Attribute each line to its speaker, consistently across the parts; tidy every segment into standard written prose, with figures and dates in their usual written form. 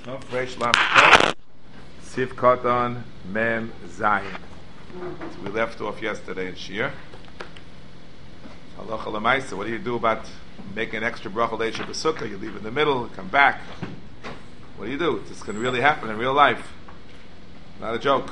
Speaker 1: No, Reish Lam Tet, Sif Koton Mem Zayin. So we left off yesterday in Shir. Halacha L'maisa. What do you do about making an extra bracha leisha b'sukkah? You leave in the middle, come back. What do you do? This can really happen in real life. Not a joke.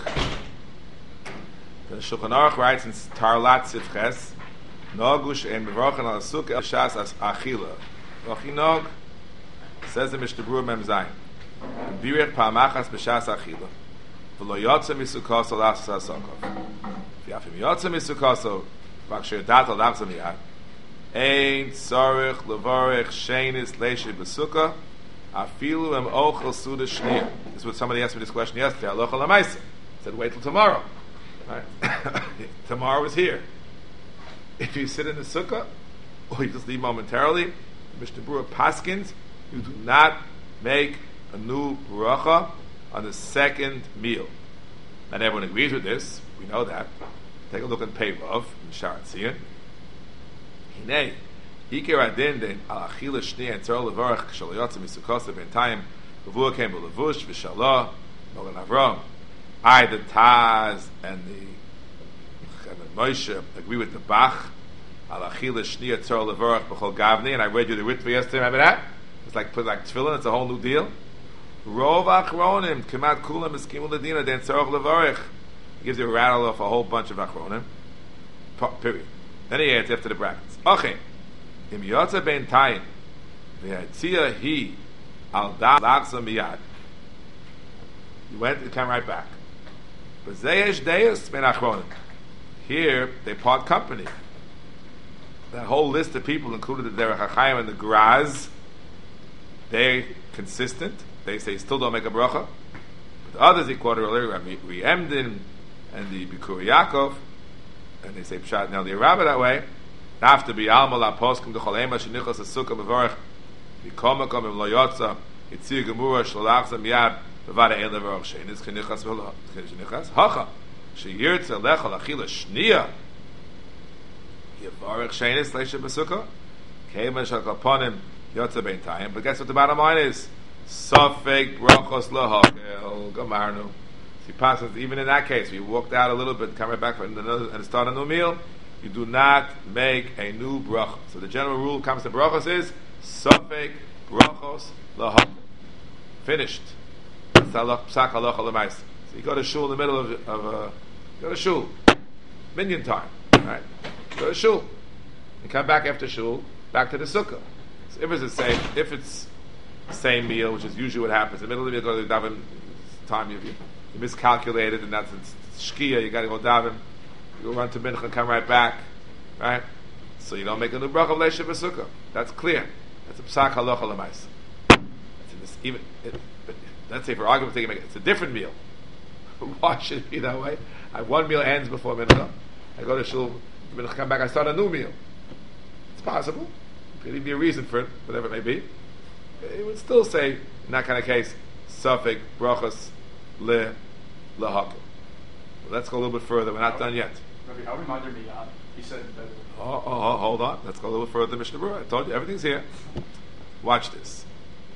Speaker 1: The Shulchan Aruch writes in Tarlat Sifches, Nogush en mevorchen al sukkah shas as achila. Nochinog says the Mishnah Berurah Mem Zayin. Birech pa'amachas b'shas achila. V'lo yotze misukoso lasas hasokov. V'yafim yotze misukoso v'aksher dat al lachzam yad. Ein tzorich levorech shenis leishe b'sukkah afilu em ochel suda shniya. This is what somebody asked me this question yesterday. Halacha l'maisa. Said wait till tomorrow. Right? Tomorrow is here. If you sit in the sukkah or you just leave momentarily, Mishnah Berurah paskins, you do not make a new bracha on the second meal. Not everyone agrees with this. We know that. Take a look at Pevav in Sha'ar Tzion. Hinei, Iker Adin den al achila shniya and tzor levarach k'shal yotze misukosa b'intayim v'vua came b'levush v'shalah Nogan Avram. The Taz and the Moshe agree with the Bach al achila shniya tzor levarach b'chol gavni, and I read you the Ritva yesterday. Remember that? It's like put like tefillin. It's a whole new deal. Rov achronim kemat kulam eskimu ledina den tzorach levarach. He gives you a rattle off a whole bunch of achronim. Period. Then he adds after the brackets. Okay. Im yotza ben tayin v'yatzia hi al da lachza miyad. You went and came right back. B'zeyesh deyus ben achronim. Here they part company. That whole list of people included the Derech HaChaim and the Graz. They're consistent. They say still don't make a bracha. But the others he quoted earlier, Rabbi Emdin and the Bikur Yaakov, and they say Pshat. Now the Rabbi that way. After be alma la poskim the cholema shenichas asukah mevorach v'komakom im lo yotza yitzir gemura shalachzam yad bevada ein levorach shenis kenichas v'lo kenichas hacha sheyirtza lechal achila shniya yivorach shenis leisha b'sukkah keiman shal kaponim yotza bein tayim. But guess what the bottom line is? Sofek brachos lahagel gamarnu. He passes even in that case. We walked out a little bit, come right back and start a new meal. You do not make a new bracha. So the general rule comes to brachos is sofek brachos lahagel. Finished. Psak halacha l'maisa. So you go to shul in the middle of go to shul, minyan time, right? Go to shul. You come back after shul, back to the sukkah. So if it's the same meal, which is usually what happens, in the middle of the meal, go to the daven time, you miscalculated, and that's shkia, you got to go daven, you go run to mincha and come right back, right? So you don't make a new bracha of leisha b'sukkah. That's clear. That's a psak halacha l'maisa. But let's say for argument's sake, it's a different meal. Why should it be that way? One meal ends before mincha. I go to shul, mincha come back, I start a new meal. It's possible. There could be a reason for it, whatever it may be. It would still say, in that kind of case, sofek brachos lehagel. Well, let's go a little bit further. We're not done yet.
Speaker 2: Rabbi, how reminded me? He said that.
Speaker 1: Hold on. Let's go a little further. Mishnah Berurah. I told you everything's here. Watch this.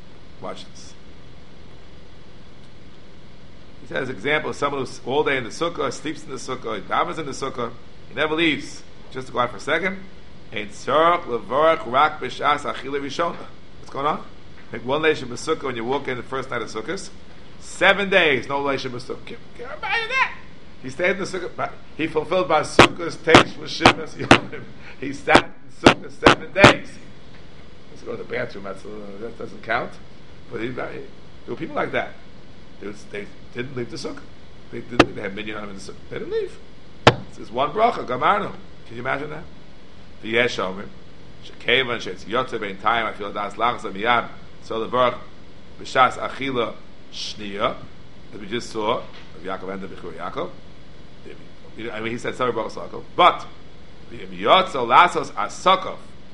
Speaker 1: He says, example, someone who's all day in the sukkah, sleeps in the sukkah, he davens in the sukkah, he never leaves. Just to go out for a second. Ein tzorach levorach rak b'shas achila rishona. What's going on? Make one leisha b'sukkah when you walk in the first night of sukkahs. 7 days, no leisha b'sukkah. Can you imagine that? He stayed in the sukkah. He fulfilled by sukkahs, teish v'shivas yomim. He sat in sukkah 7 days. Let's go to the bathroom. That doesn't count. But there were people like that. They didn't leave the sukkah. They had minyan on them in the sukkah. They didn't leave. This is one bracha, gamarnu. Can you imagine that? V'yesh omrim shekevan sheitz yotze bein tayim I feel das lachza miyad so the verb b'shas achila shniya that we just saw of Yaakov and the Bikur Yaakov. I mean, he said sorry brachos Yaakov, but v'yotze lasos asokov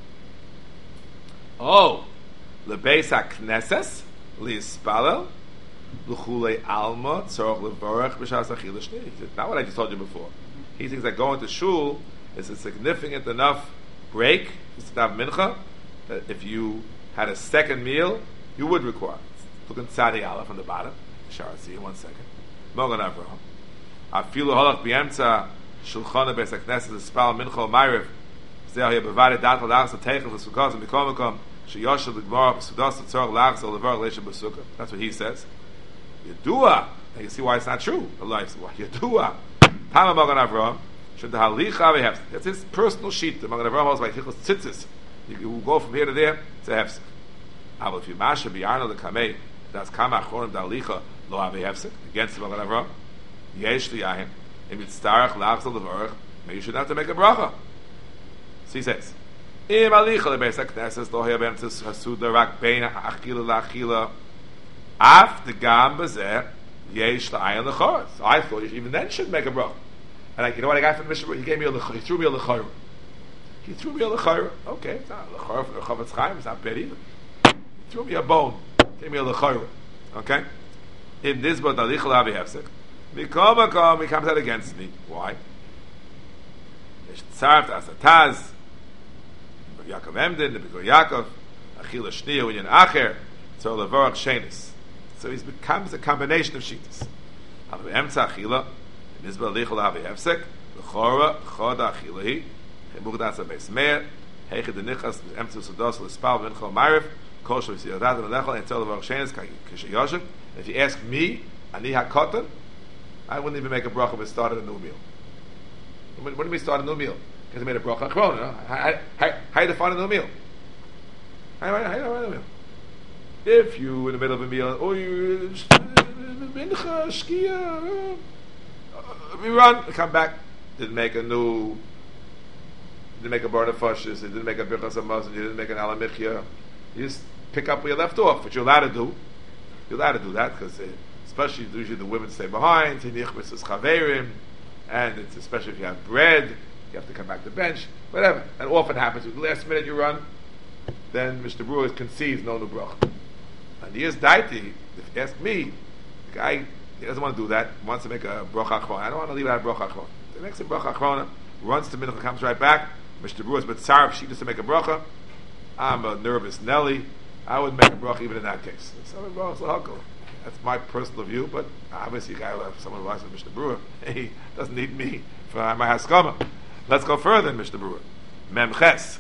Speaker 1: lebeis hakneses liispalel l'chulei alma tzorach levorach b'shas achila shniya. Not what I just told you before. He thinks that going to shul is a significant enough break, just to have mincha, that if you had a second meal, you would require. Look inside the Aleph from the bottom. Sharatzi, 1 second. Mogan Avraham. Afilu halach b'yemtza shulchana beis hakneses espal mincha ma'ariv. Zeh bevare dat lachs tegel l'sukkos and b'kom sheyoshe l'gmar b'sudas tzorach lachs levar leisha b'sukkah. That's what he says. Yedua. Now you see why it's not true. Allah says, "Why Yedua?" Tama Mogan Avraham. Should the halicha behefsek. That's his personal sheet. The Mogan Avraham holds by tichos tzitzis. You will go from here to there. It's a hefsek. But if you masha b'yarno the kamei, that's kama achronim da'alicha lo have hefsek against the Mogan Avraham. Yesh li'ayim. If it's starach lachzol levarach, maybe you should have to make a bracha. So he says, Im alicha lebeis hakneses lo haya b'emtzis hasuda rak beina achila la'achila af the gam bazeh yesh la'ayin l'chor. So I thought you even then should make a bracha. And you know what I got from the Mishnah? He gave me he threw me a l'chor. He threw me a l'chor. Okay, it's not a l'chor for the Chavetz Chaim. It's not bad either. He threw me a bone. Gave me a l'chor. Okay. In this but alicha lo have hefsek. He comes out against me. Why? Tzarf asataz, Yaakov Emden, the Bikor Yaakov, Achila Shniya, Unyan Acher, so Levorach Shenis. So he becomes a combination of Shitas. Halav Emtza Achila, Nizba Lichol Havi Hefsek, L'chora, Choda Achila Hi, Chemuk Dasa Beis Meir, Heiche de Nichas, Emtza Sudos, L'spal, Vinchol Mariv, Kosher V'siyadat, L'nechol, and Tel Levorach Shenis, Kishe Yoshev. If you ask me, Ani HaKotan, I wouldn't even make a bracha if it started a new meal. When do we start a new meal? Because I made a bracha achrona. How do you define a new meal? How do you define a new meal? If you in the middle of a meal, oh, you mincha, shkia, we run, come back, didn't make a bar of fushes, you didn't make a birchas hamazon, you didn't make an alamichya. You just pick up where you left off, which you're allowed to do. You're allowed to do that because especially usually the women stay behind, and it's especially if you have bread, you have to come back to the bench, whatever. And often happens, the last minute you run, then Mr. Brewer concedes no new bracha. And he is daiti, if you ask me, the guy, he doesn't want to do that, he wants to make a bracha achrona. I don't want to leave out a bracha achrona. He makes a bracha achrona, runs to mincha, comes right back. Mr. Brewer's but tzarf, she just to make a bracha. I'm a nervous Nelly. I would make a bracha even in that case. That's my personal view, but obviously, someone who likes Mr. Brewer, he doesn't need me for my haskama. Let's go further, Mr. Brewer. Memches.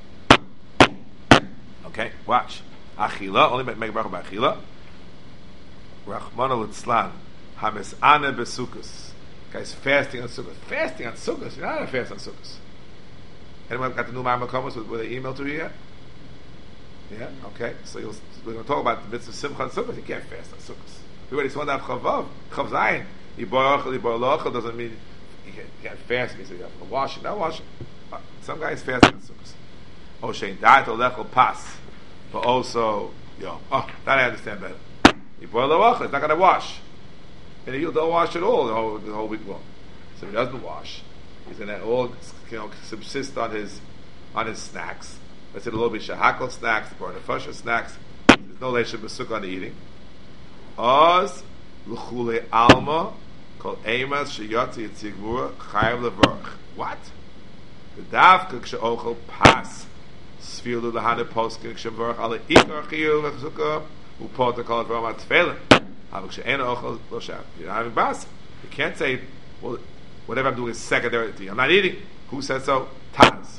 Speaker 1: Okay, watch. Achila, only make a bracha by achila. Rachmana litzlan. Hamesane besukkos. Guys, fasting on sukkos. Fasting on sukkos? You're not going to fast on sukkos. Anyone got the new Ma'amakomos with an email to you yet? Yeah, okay. So we're going to talk about the mitzvah simcha and sukkot. You can't fast on sukkot. We already saw that chavav, chav zayin. Yiborachel doesn't mean you can't fast. Means you have to wash it. Not wash it. Some guys fast on sukkot. Oh, shein da'at olechel pas, but also that I understand better. Yiborachel is not going to wash, and he don't wash at all the whole week long. So if he doesn't wash, he's going to all subsist on his snacks. Let's say a little bit shahakal snacks, barnafasha snacks. There's no leisha b'sukkah on the eating. Oz l'chule alma kol emas sheyotzi yitzigvura chayav levarach. What? The davka k'she'ochel pas sfilu l'hane poskin k'shevarach ala ikar chiyuv v'sukkah u'pota kol advaram atfelin. Havak k'she'ena ochel lo shav. You're not having bas. You can't say, well, whatever I'm doing is secondary to you. I'm not eating. Who said so? Taz.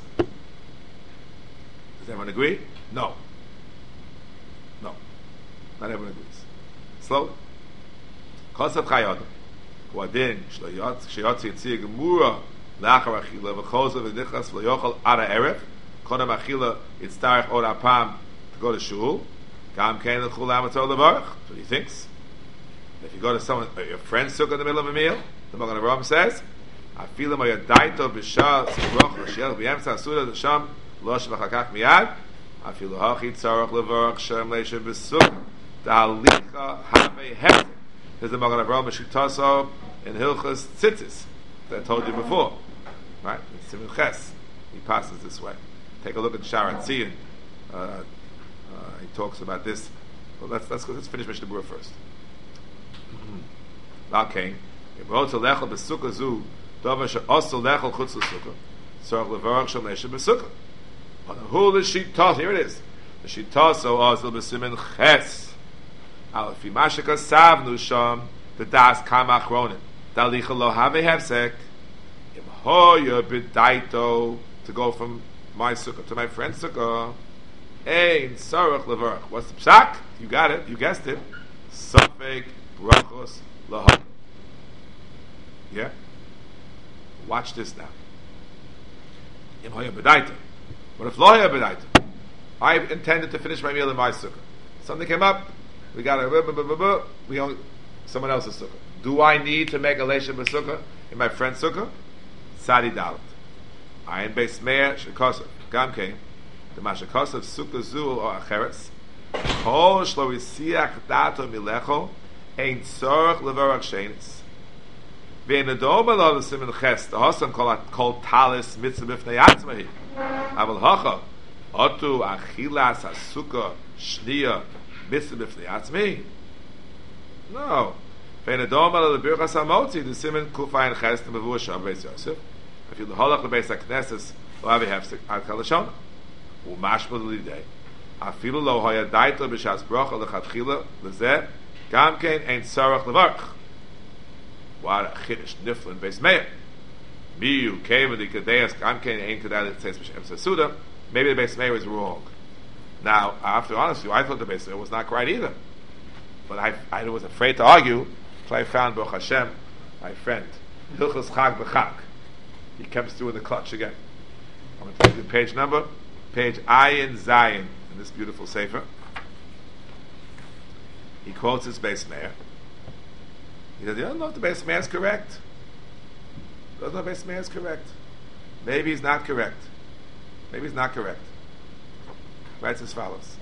Speaker 1: Does everyone agree? No. Not everyone agrees. Slowly. Kosav chayodam. Huadin, sheyotzi yitzir gemura, lachar achila, v'chosav v'nichas v'yochal ara erev, kodam achila yitztarech or apam to go to shul, gam kein l'chul amatzor levarach. That's what he thinks. If you go to your friend's sukkah in the middle of a meal, the Magen Avraham says, afilim ayadaito b'shah tzibroch l'shiel b'yemtza asuda l'sham losh v'chakach miyad, afilu hachi tzarach levarach shem leisha b'sukkah, da'alicha have hefek. There's the Magen Avraham Meshitaso in Hilchas Tzitzis that I told you before. Right? In Siman Ches. He passes this way. Take a look at Sharat Tzion. He talks about this. Well, let's finish Mishnah Berurah first. Okay. If you to lechel b'sukkah zu, davar she'osu lechel chutz l'sukkah, tzarach levarach shem leisha b'sukkah. On the whole, the Shitaso, here it is. The Shitaso ozil b'siman Ches. Afi mashaka savnu sham the das kamach ronin. Dalicha lo have hefsek. Im hoya b'daito to go from my sukkah to my friend's sukkah. Ein sarach levarach. What's the psak? You got it. You guessed it. Safek brachos lahak. Yeah. Watch this now. Im hoya b'daito. What if lo hoya b'daito? I intended to finish my meal in my sukkah. Something came up. We got a we own someone else's sukkah. Do I need to make a leisha b'sukkah in my friend's sukkah? Sadi dalit. I am beis meir shekosov. Gam kein. The mashakosov sukkah zul or acheres. Kol shlo yisiach dato milecho ein tzorach levarach shenis. Ve'en adom alo l'simen ches. The hosam kol talis mitzvah b'fnei atzmahi. Aval hacha. Otu achilas hasukkah shniya mitzvah b'fnei atzmahi. No. Ve'en adom alo l'birchas hamotzi. The simen kufayin ches to mevuah shav beis Yosef. If you holach lebeis hakneses lo have hefsek ad kalashon. Umashma l'lidei. Afilu lo hoya daito b'shas bracha lechatchila lezeh gam kein ein tzarach levarach. What a chiddush niflin beis meir. Miyu came with the kadeas gam kein ein kadei l'tzeis b'shem sesuda. Maybe the beis meir is wrong. Now, I have to be honest with you, I thought the beis meir was not right either. But I was afraid to argue, so I found Baruch Hashem, my friend, Hilchos Chag B'Chag. He comes through in the clutch again. I'm going to take the page number, page Ayin Zayin, in this beautiful sefer. He quotes his beis meir. He says, "You don't know if the beis meir is correct. You don't know if the beis meir is correct. Maybe he's not correct. Maybe he's not correct." Writes as follows.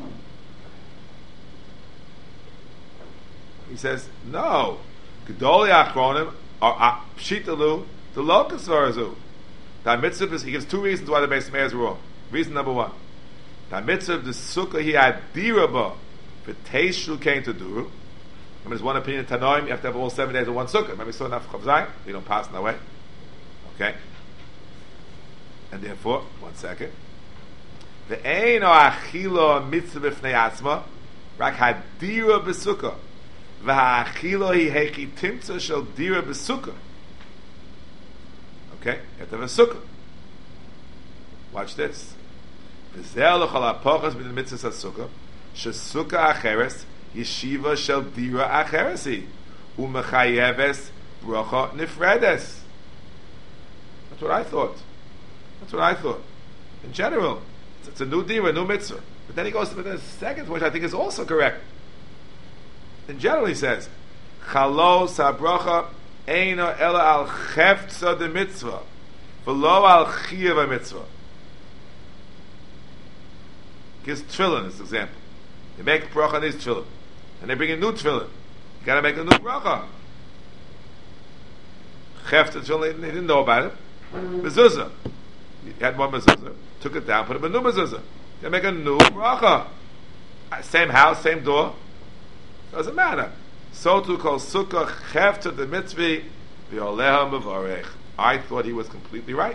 Speaker 1: He says, "No, Gedolei Achronim are Pshitalu the locus varazu. The mitzvah is, he gives two reasons why the beis meir is wrong. Reason number one, the mitzvah the sukkah he had diraba for teishu came to duru. I mean, there's one opinion Tanoim, you have to have all 7 days of one sukkah. Maybe so enough chavzai, we don't pass in that way. Okay, and therefore, 1 second. The ein o achilo mitzvah b'fnei atzma rak hadira b'sukkah v'ha'achilo hi hechi timtza shel dira b'sukkah. Okay, you have to have a sukkah. Watch this. V'zel l'chol ha'pochas b'nei mitzvah sukkah shesukkah acheres yeshiva shel dira acheresi u'mechayeves bracha nifredes. That's what I thought. That's what I thought. In general, it's a new dira, new mitzvah. But then he goes to the second, which I think is also correct. In general, he says, "Chalos habracha eino ela al cheftza de mitzvah, v'lo al chiyuv mitzvah." Gives tefillin as an example. They make bracha on these tefillin, and they bring a new tefillin. You got to make a new bracha. Cheftza tefillin, they didn't know about it. Mezuzah. He had one mezuzah, took it down, put up a new mezuzah. They make a new bracha. Same house, same door. Doesn't matter. So to call sukkah chefta the mitzvah v'oleha mevarech. I thought he was completely right.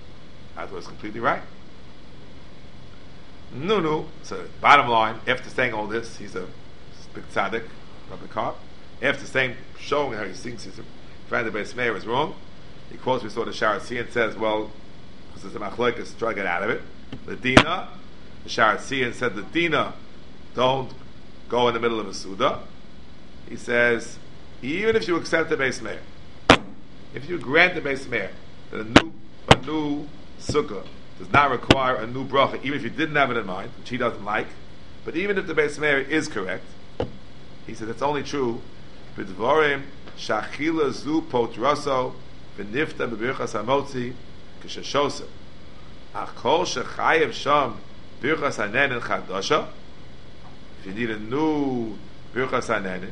Speaker 1: No. So bottom line, after saying all this, he's a big tzaddik, Rabbi Karp. After saying, showing how he thinks his friend the beis meir is wrong, he quotes we saw the Sharatzi and says, well, because there's a machlokes, try to get out of it. The Sharatzi said the dina don't go in the middle of a Suda. He says, even if you accept the beis meir, if you grant the beis meir that a new sukkah does not require a new bracha, even if you didn't have it in mind, which he doesn't like, but even if the beis meir is correct, he says it's only true b'dvarim shachila zu potraso v'nifta b'birchas hamotzi k'sheshosem ach kol shechayev sham birchas hanenin chadasha. If you need a new birchas hanenin,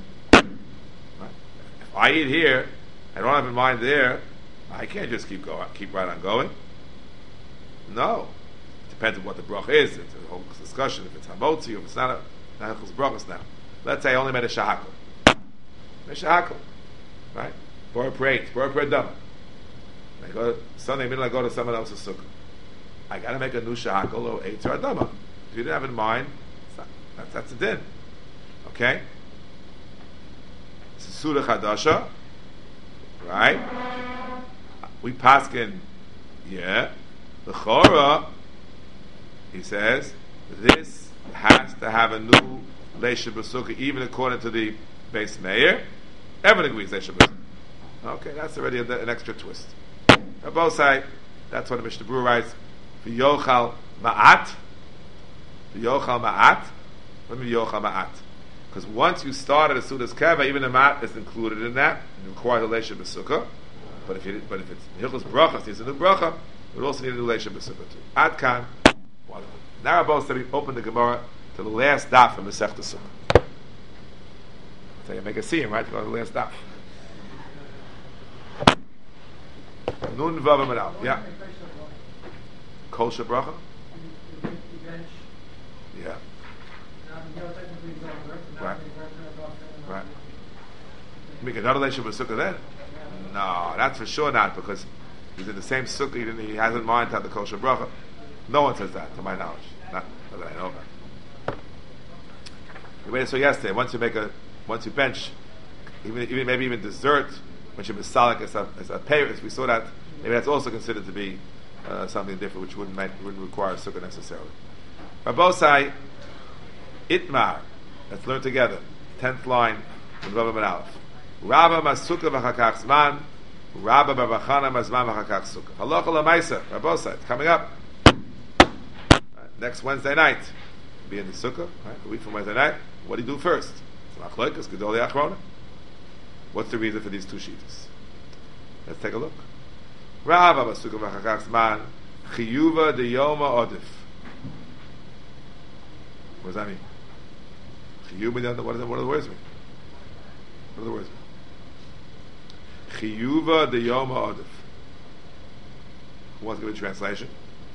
Speaker 1: if I eat here, I don't have in mind there, I can't just keep right on going. No. It depends on what the bracha is. It's a whole discussion. If it's hamotzi, or if it's not brachas now. Let's say I only made a shahakal. Right? Bor dama. Sunday middle I go to someone else's sukkah. I got to make a new shahakal or eitzer adama. If you didn't have in mind, that's a din. Okay? Surah Chadasha, right? We paskin, the Chora, he says, this has to have a new Leisha B'Sukkah, even according to the base mayor. Everyone agrees Leisha B'Sukkah. Okay, that's already an extra twist. On both sides, that's what the Mishnah Berurah writes, V'yochal ma'at. V'yochal ma'at. What do you mean V'yochal ma'at? Because once you started a Sudas Keva, even the mat is included in that. It requires a Leisha B'Sukkah. But if it's Hilchos Brachas, needs a new Bracha, it would also need a new Leisha B'Sukkah too. Ad Kan. Now Rabbi said we open the Gemara to the last daf from Masechta Sukkah. So you make a siyum, right? To go to the last daf. Nun Vav Amid Aleph. Yeah. Kol Shabracha. Yeah. Right. Right. Make another Leisha B'Sukkah then? No, that's for sure not, because he's in the same sukkah. He has in mind to have the kosher bracha. No one says that, to my knowledge. Not that I know about. We made it so yesterday. Once you bench, maybe even dessert, when you misalik as a payers, we saw that maybe that's also considered to be something different, which wouldn't require a sukkah necessarily. Rabosai Itmar. Let's learn together. 10th line in Rav Amid Aleph. Rabba Masukah v'chakach zman, Rabba Barbachana mazman v'chakach sukkah. Halacha l'maisa, Rabosai, it's coming up. Next Wednesday night, be in the sukkah, right? A week from Wednesday night. What do you do first? It's Machlokes Gedolei Achrona. What's the reason for these two sheets? Let's take a look. Rabba Masukah v'chakach zman, Chiyuva deyoma odif. What does that mean? Chiyuva, what do the words mean? What are the words mean? Chiyuva deyoma odif. Who wants to give a translation?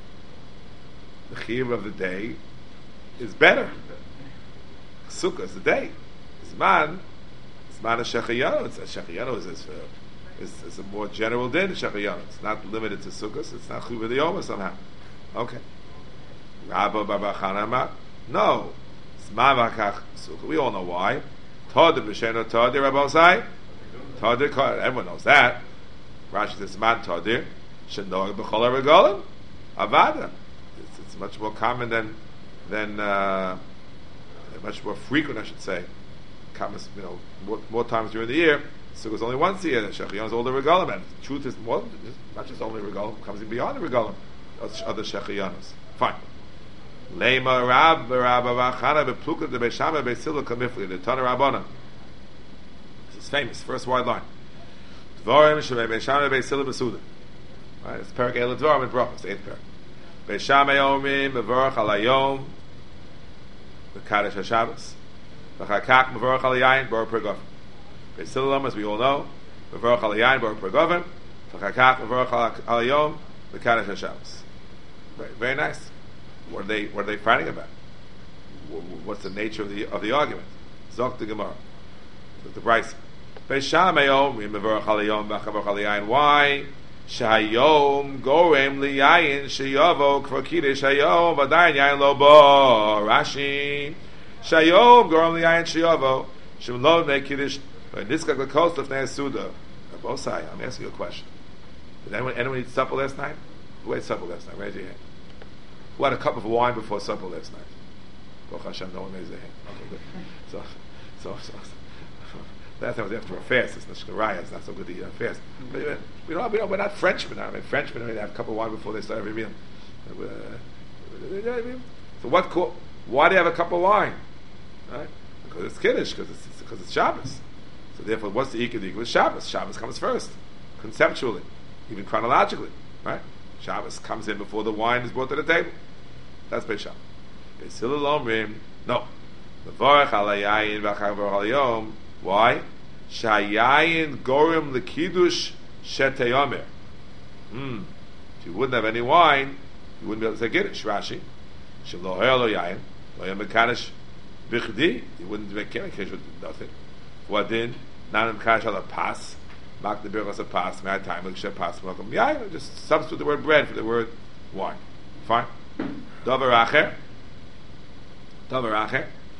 Speaker 1: The chiyuv of the day is better. Sukkah is the day. Zman is shechayano. Shechayano is a more general din. Shechayano. It's not limited to sukkahs. It's not chiyuv deyoma somehow. Okay. Rabba Barbachana. No. Zman v'chakach sukkah. We all know why. Tadir b'sheno tadir Rabosai. Tadir. Everyone knows that. Rashi says Zman tadir shenor b'chol regalim avada. It's much more common than much more frequent, I should say. Common, more times during the year. So it's only once a year that Shechion is all the regalim, and the truth is not just only regalim, comes in beyond the regalim, other Shechionos. Fine. Leima Rab Vachana bepluka de Beishama Beisila Kamifli the Tana Rabbana. This is famous. First wide line. Dvarim Shemei Beishama Beisila Besuda. Right. It's Perak El Dvarim in Brachos, 8th Perak. Beishama Yomim Mevorach Alayom Bekadosh HaShabbos. V'chakak Mevorach Alayayin Bor Pergofen. Beisilam, as we all know, Mevorach Alayayin Bor Pergofen. V'chakak Mevorach Alayom Bekadosh HaShabbos. Very nice. What are they fighting about? What's the nature of the argument? Zok the Gemara, the Bryce. Beishameyom mevorach alayom v'chavorach alayin. Why? Shayom gorem liyayin sheyavo kvar kiddush hayom v'adayin yayin lo bo. Rashi. Shayom gorem liyayin sheyavo shem lo ne kiddush v'niskak l'kos lefnei suda. Rabosai, I'm asking you a question. Did anyone eat supper last night? Who ate supper last night? Raise your hand. Who had a cup of wine before supper last night? Baruch Hashem, no one raised their hand. Okay, good. So last time was after a fast. It's not shkaraya. It's not so good to eat on a fast. But we're not Frenchmen. I mean, Frenchmen they have a cup of wine before they start every meal. So why do you have a cup of wine? Right? Because it's Kiddush. Because it's Shabbos. So therefore, what's the ikad with Shabbos? Shabbos comes first, conceptually, even chronologically, right? Shabbos comes in before the wine is brought to the table. That's Beis Shammai. Beis Hillel Omrim, no. Mevorach alayayin v'chavorach alayom. Why? Shayayin gorim l'kiddush sheteyomer. If you wouldn't have any wine, you wouldn't be able to say Kiddush. Rashi. Shem lo hoya lo yayin, lo yam mekadosh b'chdi. You wouldn't make Kiddush with nothing. What then? Nan mekadosh ala pas. Mak the birchas of pas. May I time like she pas. Welcome. Yeah, just substitute the word bread for the word wine. Fine. Davar acher.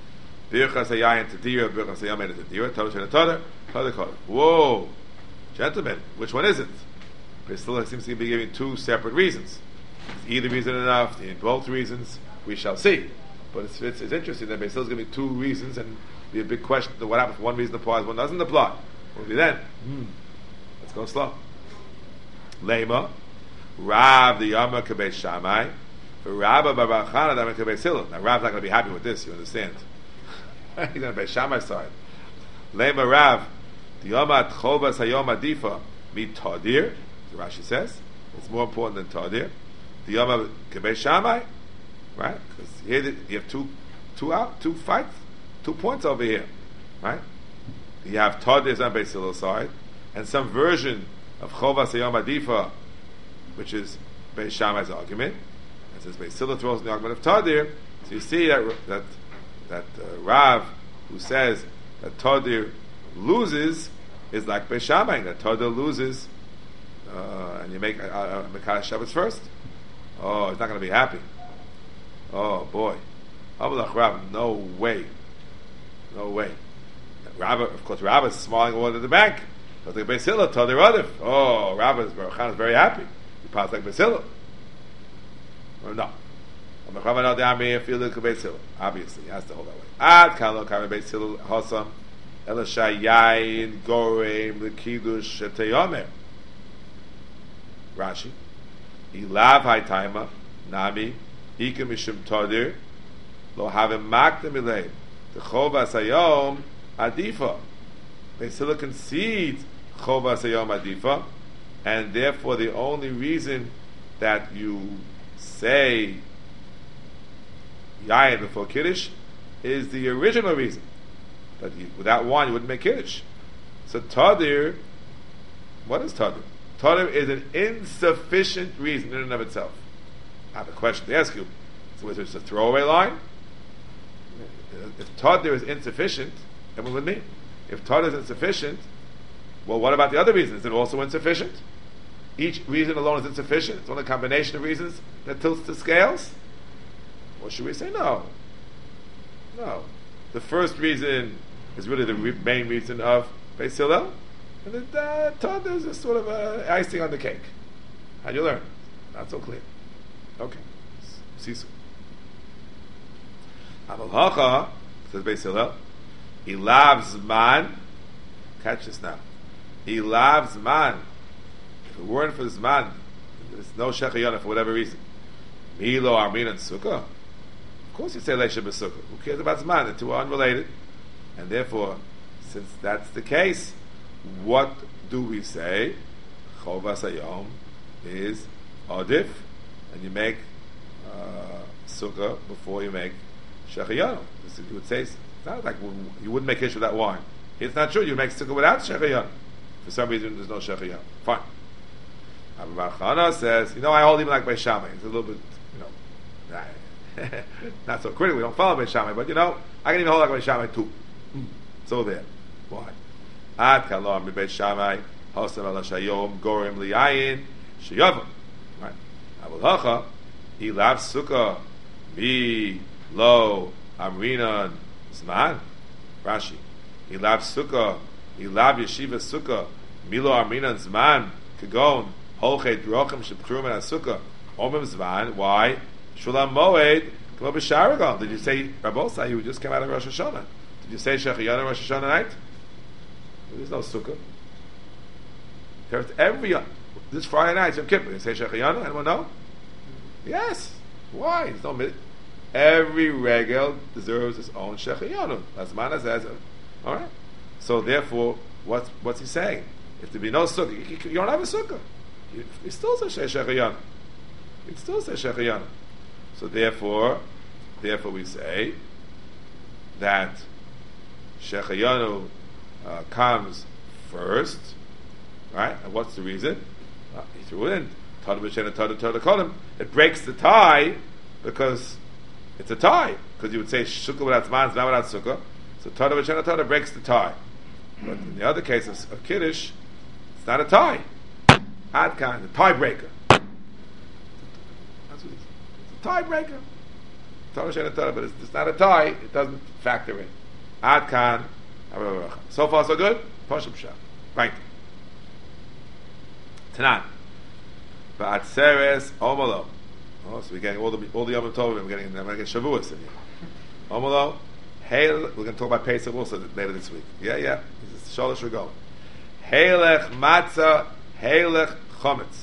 Speaker 1: Birchas hayayin tadira, birchas hayayin tadira, tada shena tada, tada tada. Whoa, gentlemen, which one isn't? But still seems to be giving two separate reasons. Is either reason enough? In both reasons, we shall see. But it's interesting that Basil is giving two reasons, and be a big question: what happens if one reason applies, one doesn't apply? What will be then? Let's go slow. Lema, Rav the Yama Kabei Shammai, Rabba Babachana the Yama Kabei Hillel. Now Rav's not going to be happy with this. You understand? He's on the Beis Shammai side. Lema Rav the Yama Tchovas Hayom Adifa Mi Tadir. Rashi says it's more important than Tadir. The Yama Kabei Shammai, right? Because here you have two fights, 2 points over here, right? You have Tadir on Beis Hillel's side, and some version of Chovas Hayom Adifa, which is Beis Shammai's argument. And since Beis Hillel throws in the argument of Tadir, so you see that Rav, who says that Tadir loses, is like Beis Shammai, that Tadir loses, and you make Mekadosh Shabbos first. Oh, he's not going to be happy. Oh boy, Amalach Rav, no way. Rav, of course, Rav is smiling all to the bank. But the Beis Hillel told the Radif. Oh, Rav is very happy. He passed like Beis Hillel. Or no. Obviously, he has to hold that way. Ad kalo kame Beis Hillel hasam elashayayin gorem lekidush sheteyomer. Rashi. Ilav haytaima nami ikem mishum tadir lo havim maktem ilay the chovas hayom adifa. Beis Hillel concedes Chovas Hayom Adifa, and therefore the only reason that you say Yayin before Kiddush is the original reason. But without one, you wouldn't make Kiddush. So Tadir, what is Tadir? Tadir is an insufficient reason in and of itself. I have a question to ask you. So is it a throwaway line? If Tadir is insufficient, then what would it mean? If Tadir is insufficient, well, what about the other reasons? Is it also insufficient? Each reason alone is insufficient? It's only a combination of reasons that tilts the scales? Or should we say no? No. The first reason is really the main reason of Beis Hillel, and the Tadir is just sort of icing on the cake. How'd you learn? Not so clear. Okay. Sisu. Aval Hacha, says Beis Hillel, he loves man. Catch this now. He loves man. If it weren't for this man, there's no shechayana for whatever reason. Milo, Armin, and Sukkah. Of course you say Leisha B'Sukkah. Who cares about Zman? The two are unrelated. And therefore, since that's the case, what do we say? Chovas Hayom is Adif, and you make Sukkah before you make shechayana. You would say, it's not like you wouldn't make Kiddush without wine. It's not true. You make Sukkah without shechayana. For some reason, there's no shechayana. Fine. Abu Chana says, I hold even like Beis Shammai. It's a little bit, not so critical. We don't follow Beis Shammai, but I can even hold like Beis Shammai too. So there. Why? Ad kalam mi Beis Shammai hosam ala shayom gorem liyayin sheyavam. Right. Abu Hacha he loves Sukkah mi lo amrinan zman. Rashi he loves Sukkah. He loves Yeshiva Sukkah. Milo amrinan zman kagon. Holchet Rochim Shepchurim and Asukah Omim Zvan. Why? Shulam Moed Kmo B'Sharagon. Did you say Rabosai? You just came out of Rosh Hashanah. Did you say Shechayana Rosh Hashanah night? There's no Sukkah. This Friday night, Yom Kippur. You say Shechayana? Anyone know? Yes. Why? There's no. Every regel deserves its own Shechayana. As Mana says. All right. So therefore, what's he saying? If there be no Sukkah, you don't have a Sukkah. It still says Shechayana. It still says Shechayana. So therefore we say that Shechayanu comes first, right? And what's the reason? He threw it in. It breaks the tie because it's a tie. Because you would say Sukkah without Zman, Zman without Sukkah. So Tada B'Shena Tada breaks the tie. But in the other case of Kiddush, it's not a tie. Adkan, the tiebreaker. That's what it is. It's a tiebreaker. But it's not a tie. It doesn't factor in. Ad kan. So far, so good. Poshim Shah. Right. Tanan. Ba'atzeres omalo. Oh, so we're getting all the Yom Tovim. I'm going to get Shavuos in here. Omalo. Hail. We're going to talk about Pesach also later this week. Yeah. This is Shalosh Regal. Hailech matzah. Hailech chometz.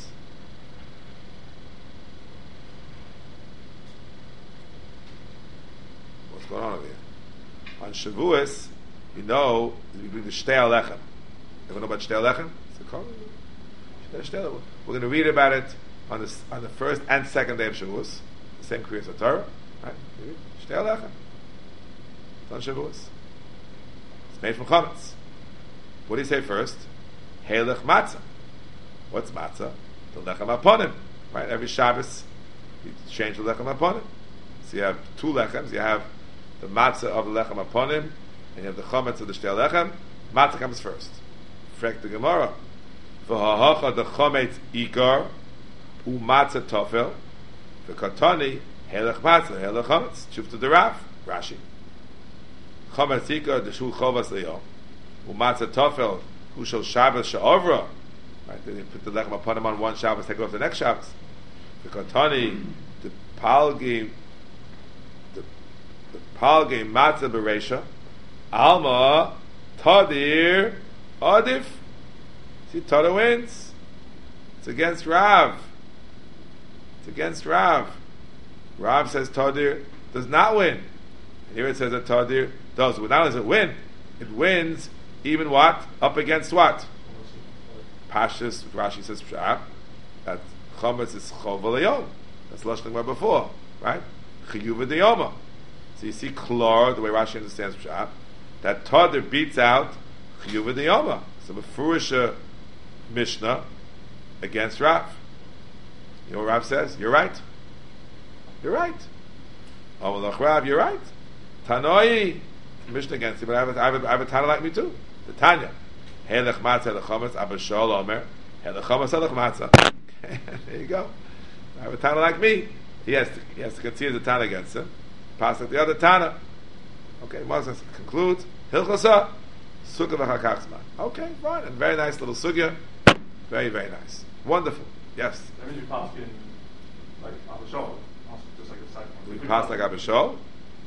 Speaker 1: What's going on over here? On Shavuos, we bring the Shtei Alechem. Everyone know about Shtei Alechem? We're going to read about it on the first and second day of Shavuos, the same Kriyas HaTorah, right? Shtei Alechem. It's on Shavuos. It's made from chametz. What do you say first? Hailech matzah. What's matzah? The lechem aponim. Right? Every Shabbos, you change the lechem aponim. So you have two lechems. You have the matzah of the lechem aponim, and you have the chametz of the Shtei Alechem. Matzah comes first. Frek the Gemara. V'hahacha the chametz ikar u'matzah tofel v'katani helech matzah helech chametz. Shuf to the Rav. Rashi. Chametz ikar the shul chovas leyom u'matzah tofel hu shel Shabbos she'ovra. Right? Then you put the lechem aponim on one Shabbos, take it off the next Shabbos. V'katani the palgi matzah bereisha alma tadir adif. See, Tada wins. It's against Rav. Rav says Tadir does not win. And here it says that Tadir does. Well, not only does it win, it wins even what? Up against what? Pashas, Rashi says Pshat, that Chometz is Chov V'Layom. That's Lashon Gemara before, right? Chiyuv V'Diyoma. So you see Klor, the way Rashi understands Pshat, that Tadir beats out Chiyuv V'Diyoma. So Mefurish Mishnah against Rav. You know what Rav says? You're right. Amalach Rav, you're right. Tanoi, Mishnah against you, but I have a Tana like me too. The Tanya. Helech matzah, helech chometz, Abba Shaul Omer, helech chometz, helech matzah. There you go. I have a Tana like me. He has to concede the Tana against him. Pass the other Tana. Okay, Moses concludes. Hilchasa, Sukkah v'chakach zman. Okay, fine. And very nice little sugya. Very, very nice. Wonderful. Yes.
Speaker 2: That means you pass in like Abba Shaul, just like a side one.
Speaker 1: We pass like Abba Shaul.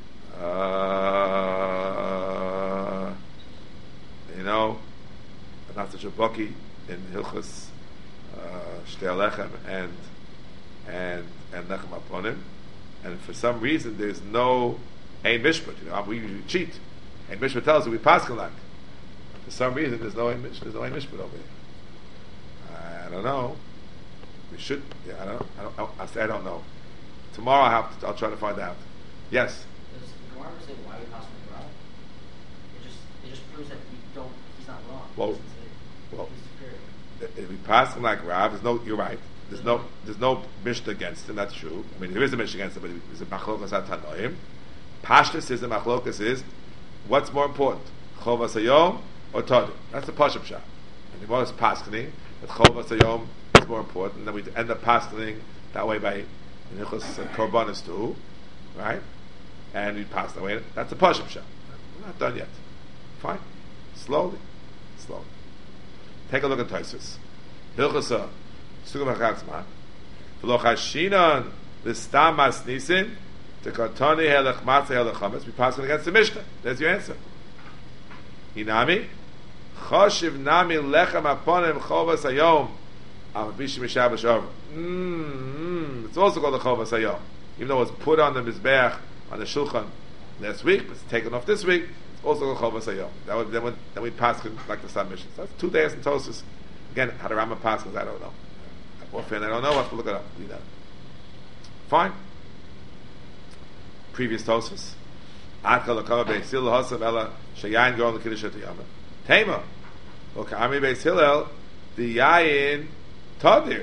Speaker 1: Not such a bucky in Hilchos Shtei Alechem and Lechem Aponim, and for some reason there's no Ein Mishpat. We usually cheat. Ein Mishpat tells us we pass like. For some reason there's no Ein Mishpat over here. I don't know. We should. Yeah, I don't know. Tomorrow I'll try to find out. Yes.
Speaker 3: Does the Gemara say why you pass on the Rav? It just proves that he's not wrong.
Speaker 1: Well, if we pass him like Rav, you're right. There's no Mishnah against him. That's true. I mean, there is a Mishnah against him, but there's a machlokas at Tanoim. Pashtus is the machlokas is what's more important, Chovas Hayom or Tadir? That's the Pashup Shah. And the most paschening that Chovas Hayom is more important. And then we end up paschening that way by Nichos Korbanos too, right? And we pass that way. That's the Pashup Shah. We're not done yet. Fine. Slowly. Take a look at Tosfos. Hilchasa, Sukkah v'chakach zman. V'lo chashinan l'stam mas nisin tekatani helech matzah helech chametz. We pass it against the Mishnah. There's your answer. Hinami choshiv nami lechem aponim chovas hayom al bishim mishabash over. It's also called the chovas hayom, even though it was put on the mizbeach on the shulchan last week, but it's taken off this week. Also called Chovas Hayom. Then we pass like the Sun Mission. So that's 2 days in Tosfos. Again, how the Rambam passes, I don't know. Offhand, I don't know. I'll have to look it up. Read that. Fine. Previous Tosfos. Atkal Akava Beis Hillel Hasav Ela Shayayin Goron L'Kiddush Yama. Tema. Okay, Ami Beis Hillel the Yayin Tadir.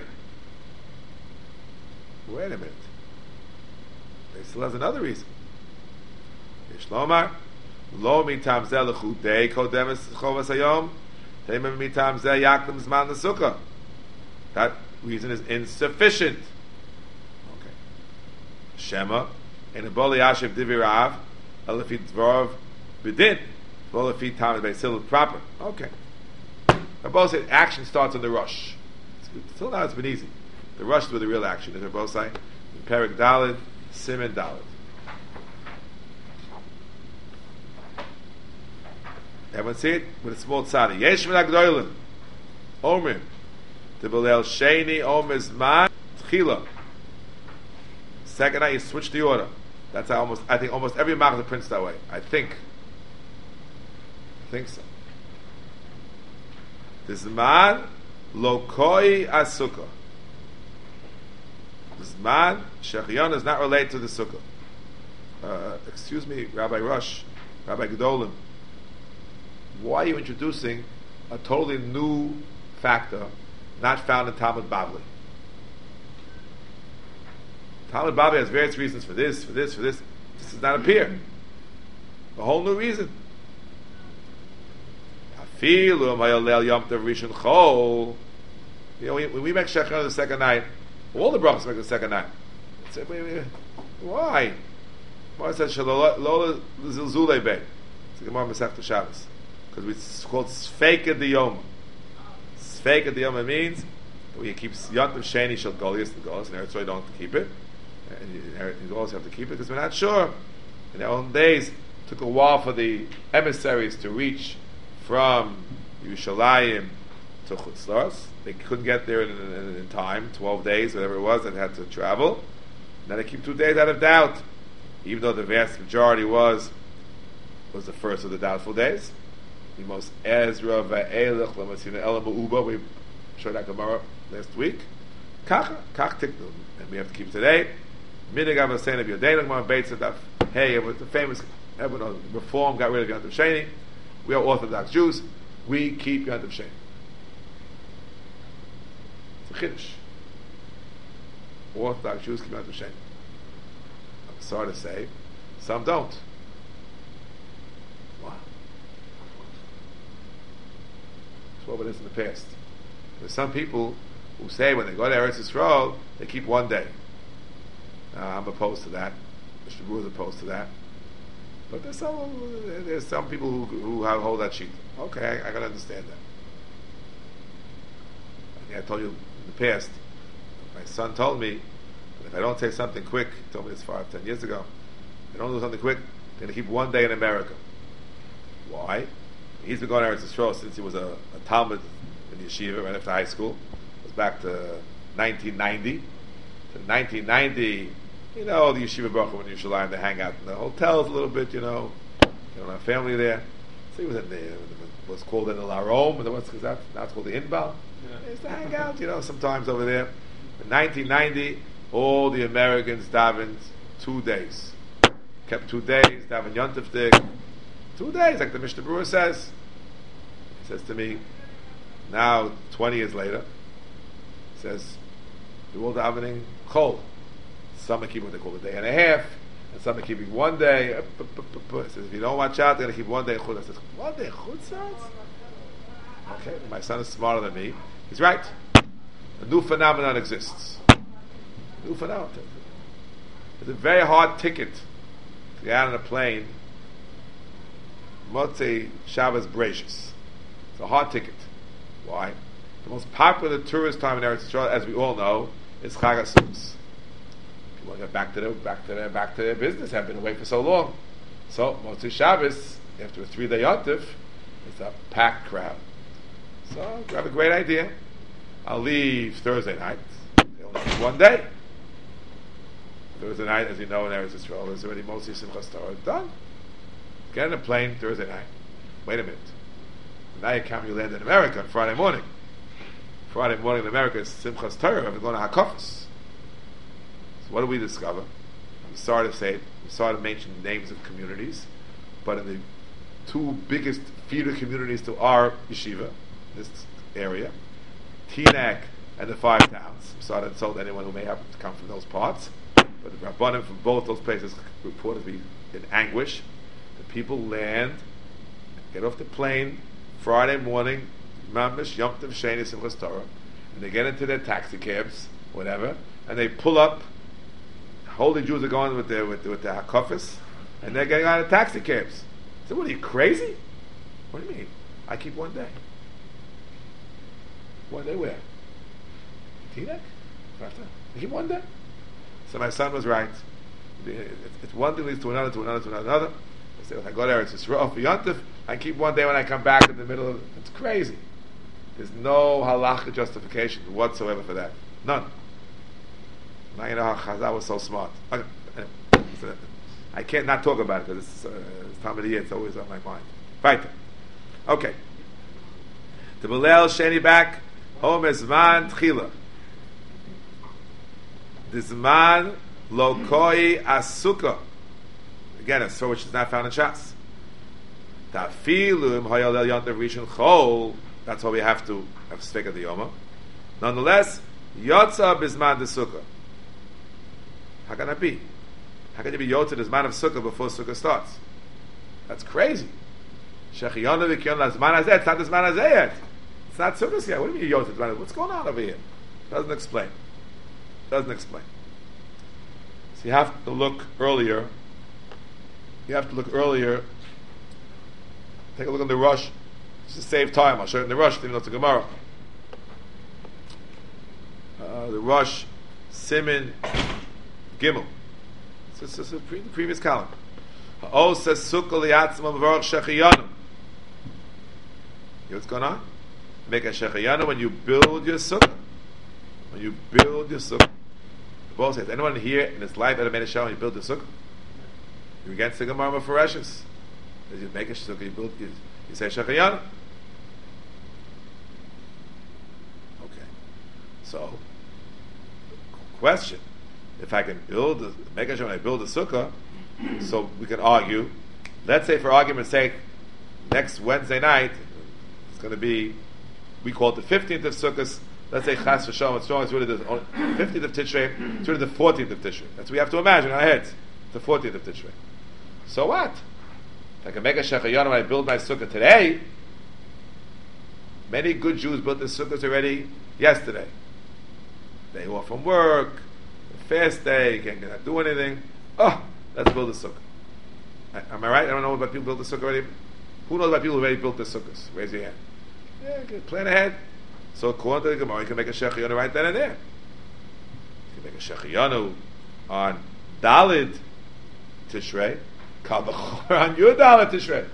Speaker 1: Wait a minute. Beis Hillel has another reason. Yishlomar. Lo mitam zeh lechudei kodemes chovas hayom, tema mitam zeh yakdim zman l'sukkah. That reason is insufficient. Okay. Shema, in a boli yashiv divi rav, alefit dvorov b'din. Lola feet time is still proper. Okay. Both say action starts on the rush. Till now it's been easy. The rush is where the real action is. Both say Perik Dalid, Siman Dalid. Everyone see it with a small tzadi. Yesh min agdoilim. Omer. Tibelel sheni omer zman tchila. Second night you switch the order. That's how I think almost every Machzor prints that way. I think so. The zman lokoi asukah. The zman shechion is not related to the sukkah. Excuse me, Rabbi Rush, Rabbi Gedolim. Why are you introducing a totally new factor not found in Talmud Bavli? Talmud Bavli has various reasons for this. This does not appear. A whole new reason. You know, when we make Shechon the second night, all the brachos make the second night. Why? Why says Shalola Zilzulei Bey? It's the Gemara Masechta Shabbos. Because it's called Sfeika Diyom. Sfeika Diyom means that when you keep Yontav Sheni Shal Goliath, the Goliath, and Eretz you don't have to keep it. And you always have to keep it because we're not sure. In their own days, it took a while for the emissaries to reach from Yerushalayim to Chutz La'aretz. They couldn't get there in time, 12 days, whatever it was, they had to travel. And then they keep 2 days out of doubt, even though the vast majority was the first of the doubtful days. The most Ezra Va'elech Lamasina Elam Uba, we showed that Gemara last week. Kach Tiknu, and we have to keep today. Minig Avasein of Yodein Gemara Beit Tzadaf. Hey, it was the famous Reform got rid of Yontav Sheni. We are Orthodox Jews. We keep Yontav Sheni. It's a chiddush. Orthodox Jews keep Yontav Sheni. I'm sorry to say, some don't. Wow. That's what it is in the past. There's some people who say when they go to Eretz Yisrael, they keep 1 day. I'm opposed to that. Mr. Brewer is opposed to that. But there's some people who hold that sheet. Okay, I can understand that. I think I told you in the past, my son told me that if I don't say something quick, he told me this 5-10 years ago, if I don't do something quick, I'm going to keep 1 day in America. Why? He's been going to Eretz Yisrael since he was a Talmud in yeshiva right after high school. It was back to 1990. So 1990, you know, the yeshiva bracha in Yerushalayim, they hang out in the hotels a little bit, you know. They don't have family there. So he was in what's called in the La Rome, and what's that? Now it's called the Inbal. Yeah. They used to hang out, you know, sometimes over there. In 1990, all the Americans davened 2 days. Kept 2 days, davened Yontif Dik. 2 days, like the Mishnah Brewer says. He says to me, now 20 years later, he says, they're all davening Chol. Some are keeping what they call a day and a half, and some are keeping 1 day. He says, if you don't watch out, they're going to keep 1 day chutz. I says, 1 day chutz? Okay, my son is smarter than me. He's right. A new phenomenon exists. New phenomenon. It's a very hard ticket to get out on a plane. Motzei Shabbos Breishis. It's a hard ticket. Why? The most popular tourist time in Eretz Yisrael, as we all know, is Chag HaSukkos. People get back to their business. Have been away for so long. So Motzei Shabbos, after a 3-day yontif, it's a packed crowd. So I have a great idea. I'll leave Thursday night. They only have 1 day. Thursday night, as you know, in Eretz Yisrael, there's already Motzei Simchas Torah done. Get on a plane Thursday night. Wait a minute. Now you land in America on Friday morning. Friday morning in America is Simchas Torah. We're going to HaKofis. So what do we discover? I'm sorry to say it. I'm sorry to mention names of communities, but in the 2 biggest feeder communities to our yeshiva, this area, Teaneck and the 5 towns. I'm sorry to insult anyone who may happen to come from those parts, but the Rabbanim from both those places reported to be in anguish. The people land, get off the plane Friday morning, Mamish Yom Tov Sheni Simchas Torah, and they get into their taxi cabs, whatever, and they pull up. Holy Jews are going with their hakafis, and they're getting out of taxi cabs. So, what are you, crazy? What do you mean? I keep one day. One day where? Tinek? I keep one day. So my son was right. It's one thing leads to another, to another, to another. I said, if I go there, it's Yisrael for Yontif. I keep one day when I come back in the middle of it. It's crazy. There's no halacha justification whatsoever for that. None. Now you know how Chazal was so smart. I can't not talk about it because it's time of the year. It's always on my mind. Right. Okay. The Belel Sheni back. Home Zman Tchila. The Zman Lokoi Asuka. Again, a story which is not found in Shas. Tafilu Im Hayal El Yontav Rishon Chol. That's why we have to have Sveka the Yoma. Nonetheless, Yotza Bizman de Sukkah. How can that be? How can you be Yotza Bizman of Sukkah before Sukkah starts? That's crazy. Shechiyonu v'kiyon lazman hazeh. It's not the Zman hazeh yet. It's not Sukkah yet. What do you mean Yotza Bizman? What's going on over here? Doesn't explain. So you have to look earlier. Take a look in the Rush. Just to save time, I'll show you in the Rush, even though it's a Gemara. The Rush, Simin, Gimel. This is the previous column. Oh, says Sukkah li'atzma v'varach shechiyanu. You know what's going on? Make a shechiyanu when you build your sukkah. The Bible says, anyone here in his life ever made a shower and you build a sukkah? You're against the Gemara Mefareshus. As you make a sukkah, you say shechiyanu. Okay. So, question: if I can make a shower when I build a sukkah, so we can argue. Let's say, for argument's sake, next Wednesday night it's going to be. We call it the 15th of Sukkot. Let's say Chas v'Shalom. It's really the 15th of Tishrei. It's really the 14th of Tishrei. That's what we have to imagine in our heads. The 14th of Tishrei. So what? If I can make a shechayana when I build my sukkah today, many good Jews built their sukkahs already yesterday. They off from work, fast day, can't do anything. Oh, let's build a sukkah. Am I right? I don't know about people build the sukkah already. Who knows about people who already built their sukkahs? Raise your hand. Yeah, good. Plan ahead. So according to the Gemara, you can make a shechayana right then and there. You can make a shechayana on Dalid Tishrei, Kal B'chor on your Dalid Tishrei.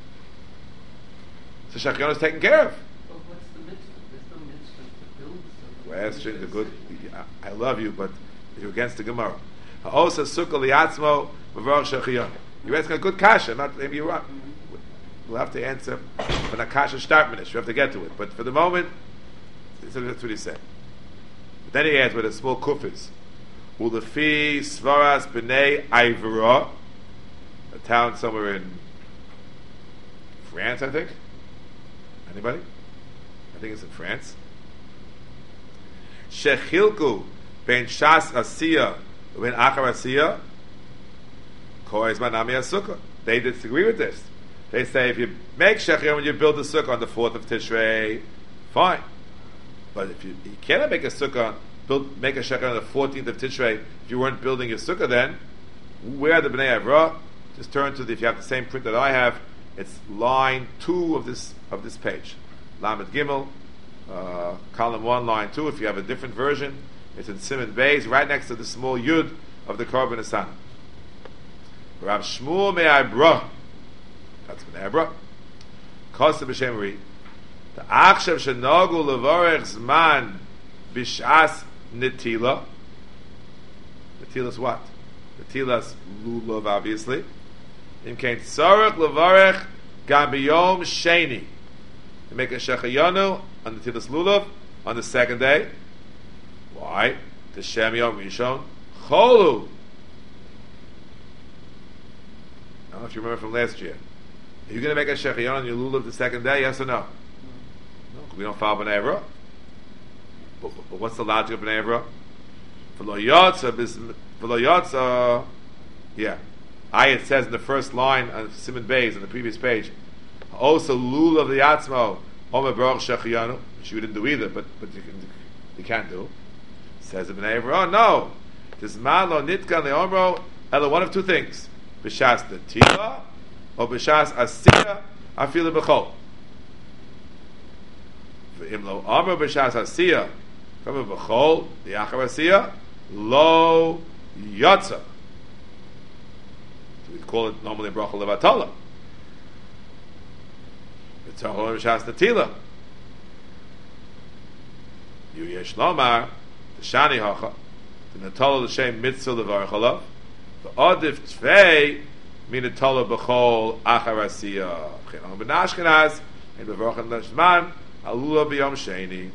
Speaker 1: So shechayana is taken care of.
Speaker 4: Well, what's the mitzvah? There's no mitzvah to build the sukkah.
Speaker 1: Question the good. I love you, but you're against the Gemara. Ha'osa sukkah li'atzmo v'varach shechayana. You're asking a good kasha. Maybe you're wrong. We'll have to answer when a kasha startmanish. We have to get to it. But for the moment, that's what he said. But then he adds with a small kufis. Ulefi svaras b'nei Ivra, a town somewhere in France, I think. Anybody? I think it's in France. Shechilku ben shas asiya ben achar asiya koez manami asukah. They disagree with this. They say if you make shechir when you build a sukkah on the 4th of Tishrei, fine. But if you cannot make a sukkah, make a shechir on the 14th of Tishrei, if you weren't building your sukkah then, where are the Bnei Avra? Just turn to if you have the same print that I have, it's line 2 of this page. Lamed Gimel, column 1, line 2. If you have a different version, it's in Siman Beis, right next to the small Yud of the Korban Hasana. Rav Shmuel Me'Abra, that's Bnei Avra. Kosta b'Shemri. The Achshav Shenogu Levorech Zman Bishas Netila. Netila's what? Netila's lulav, obviously. Im Kain Tzorech Levorech Gam B'Yom Sheni. You make a shechayanu on Netila's lulav on the second day. Why? The Shem Yom Rishon Cholu. I don't know if you remember from last year. Are you going to make a shechayana on your lulav the second day? Yes or no? No, we don't follow Bnei Avra. But what's the logic of Bnei Avra? V'lo yotza. Yeah. It says in the first line of Siman Beis on the previous page. Also lulav li'atzmo omer baruch shechayanu, which you didn't do either, but you can't do. Says the Bnei Avra. Oh no, this man lo nitkan le'omro. Either one of two things: b'shas netila or b'shas asiya afilu b'chol. V'im lo amar b'shas asiyah, from b'chol, the achar asiyah, lo yotza. We call it normally bracha levatala. It's a whole b'shas natila. You yesh lomar, the shani hacha, the natala l'shem mitzvah levarach alav, the adif tvei, min natala b'chol achar asiyah. B'chinam b'nashkenaz, and b'varach l'shman, alula b'yom sheni.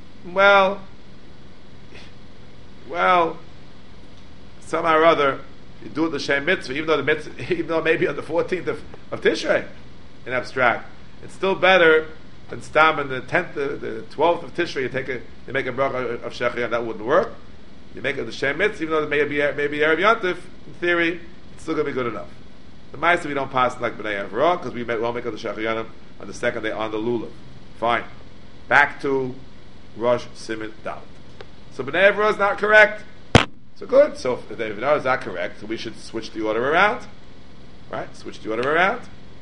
Speaker 1: Well, somehow or other, you do it the same mitzvah, even though maybe on the 14th of Tishrei, in abstract, it's still better than stam on the 12th of Tishrei. You make a bracha of Shechian, that wouldn't work. You make it the same mitzvah, even though it maybe Erev Yontif. In theory, it's still going to be good enough. The Ma'aseh we don't pass like B'nai Avrah because we won't make it the Shechianim on the second day on the lulav. Fine. Back to Rosh Siman Dalet. So B'nai Avrah is not correct. So good. So if the B'nai is not correct, so we should switch the order around. Right? Switch the order around.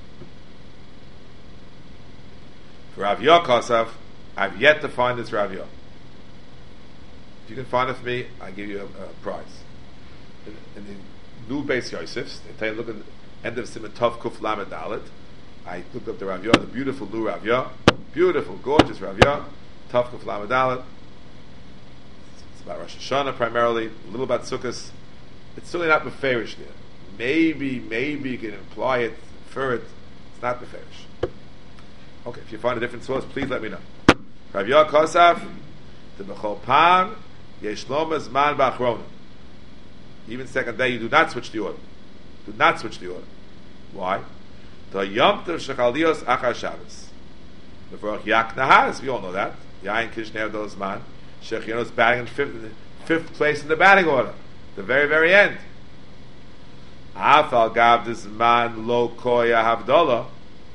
Speaker 1: For Rav Yochasav, I've yet to find this Rav Yochasav. If you can find it for me, I give you a prize. In the new Beis Yosefs, they tell you, look at the end of Siman Tov Kuf Lamed Dalet. I looked up the Rav Yochasav, the beautiful new Rav Yochasav, beautiful, gorgeous Rav Yochasav, Tov Kuf Lamed Dalet. It's about Rosh Hashanah primarily, a little about Sukkot. It's certainly not Meferish there. Maybe you can imply it, infer it. It's not Meferish. Okay, if you find a different source, please let me know. Rav Yochasav, the Bechol Pan, Yesh Loma Zman B'Achrona. Even second day, you do not switch the order. Do not switch the order. Why? The Yom Tov Shechaldios Achar Shabbos. The Baruch Yak Nahas, we all know that. Yain Kishner Dol Zman. Shechianu is batting in fifth place in the batting order. The very, very end. Afal Gav Zman Lo Koya Havdalah.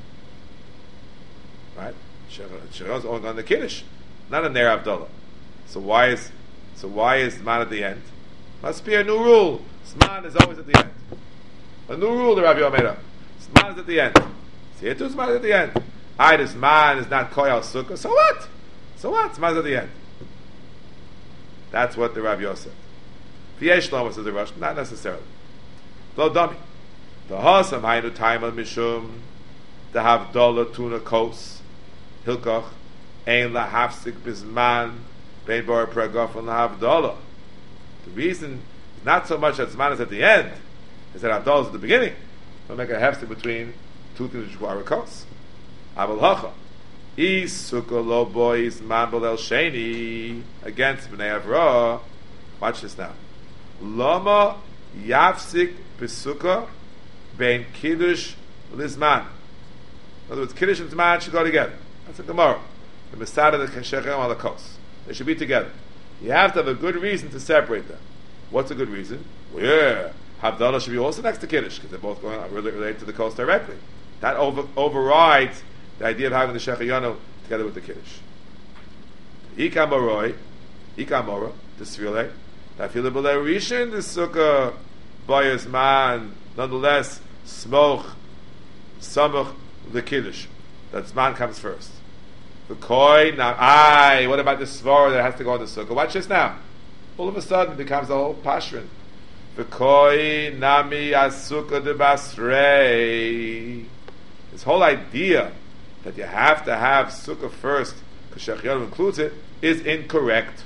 Speaker 1: Right? Shechianu is only on the Kiddush, not a Ner Havdalah. So why is Zman at the end? Must be a new rule. Zman is always at the end. A new rule the Rabbi made up. Zman is at the end. See it too, Zman is at the end. This Zman is not Koyal Sukkah. So what? Zman is at the end. That's what the Rabbi said. V'yesh Shlomo says the Rosh, not necessarily. Lo dummy. The Hasam Hainu Taimel Mishum the Havdalah Tuna Kos Hilkoch Ein La Hafsik Bizman Bein Bar Pragof and La Havdalah. The reason is not so much that Zman is at the end, is that Havdalah is at the beginning. We'll make a hefsek between two things which require a kos. Aval Hacha. Is Sukkah Lo Boy Zman B'Leil Sheni against B'nai Avrah. Watch this now. Lama Yafsik B'Sukkah Bein Kiddush L'Zman. In other words, Kiddush and Zman should go together. That's the Gemara. The Masada the Kashechem on the Kos. They should be together. You have to have a good reason to separate them. What's a good reason? Well, Havdalah should be also next to Kiddush because they're both going related to the Kos directly. That overrides the idea of having the Shechayanu together with the Kiddush. Ika Moroi, the Svilei, Tafila B'Lei Rishon, the Sukkah, Bayas Man, nonetheless, Smoch, Samuch, the Kiddush. That Zman comes first. The Koi, now, what about the Svara that has to go on the Sukkah? Watch this now. All of a sudden, it becomes a whole Pashrin. The Koi, Nami, Asukah, de Basrei. This whole idea that you have to have Sukkah first, because Shechayanu includes it, is incorrect.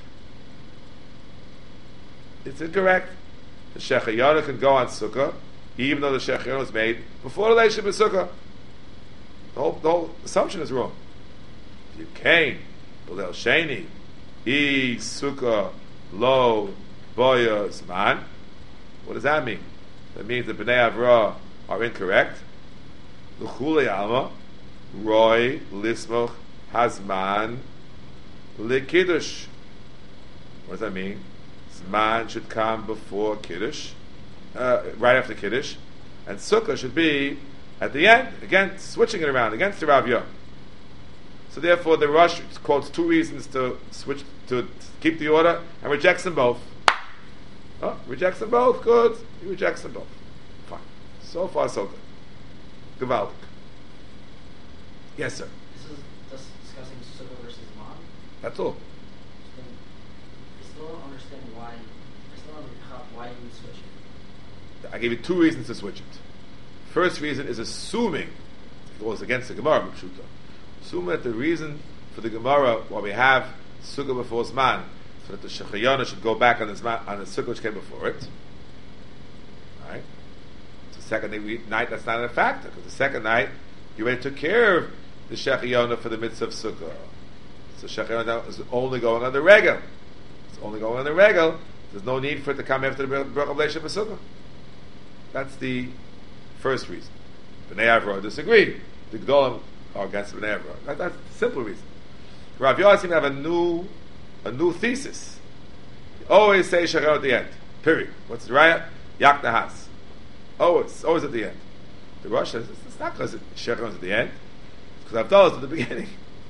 Speaker 1: It's incorrect. The Shechayanu can go on Sukkah, even though the Shechayanu was made before the Leishim is Sukkah. The whole assumption is wrong. You came, B'Leil Sheni, Sukkah, Lo, Boya, Zman. What does that mean? That means the B'nai Avrah are incorrect. L'chulei alma, Roy, Lismoch, Hazman, L'Kiddush. What does that mean? Zman should come before Kiddush, right after Kiddush, and Sukkah should be at the end. Again, switching it around against the Rav Yochasav. So therefore, the Rosh quotes two reasons to switch to keep the order and rejects them both. Oh, rejects them both. Good. He rejects them both. Fine. So far, so good. Gewaltig. Yes, sir.
Speaker 3: This is just discussing Sukkah versus Iman.
Speaker 1: That's all.
Speaker 3: So then I still don't understand why. I still don't understand why you would switch it.
Speaker 1: I gave you two reasons to switch it. First reason is assuming it goes against the Gemara, Pshuta. Assuming that the reason for the Gemara why we have Sukkah before Zman, so that the Shechayana should go back on the Sukkah which came before it. Alright? So second night, that's not a factor, because the second night, you already took care of the Shechayana for the mitzvah of Sukkah. So Shechayana is only going on the regel. It's only going on the regel. There's no need for it to come after the Bracha of Leisha Sukkah. That's the first reason. Bnei Avrah disagree. The Gdolim are against Bnei Avrah. That's the simple reason. Rav Yohanan seems to have a new thesis. He always say Shechayana at the end. Period. What's the raya? Yak Nahas. Always at the end. The Rosh says it's not because Shechayana is at the end. It's because Avdallah is at the beginning.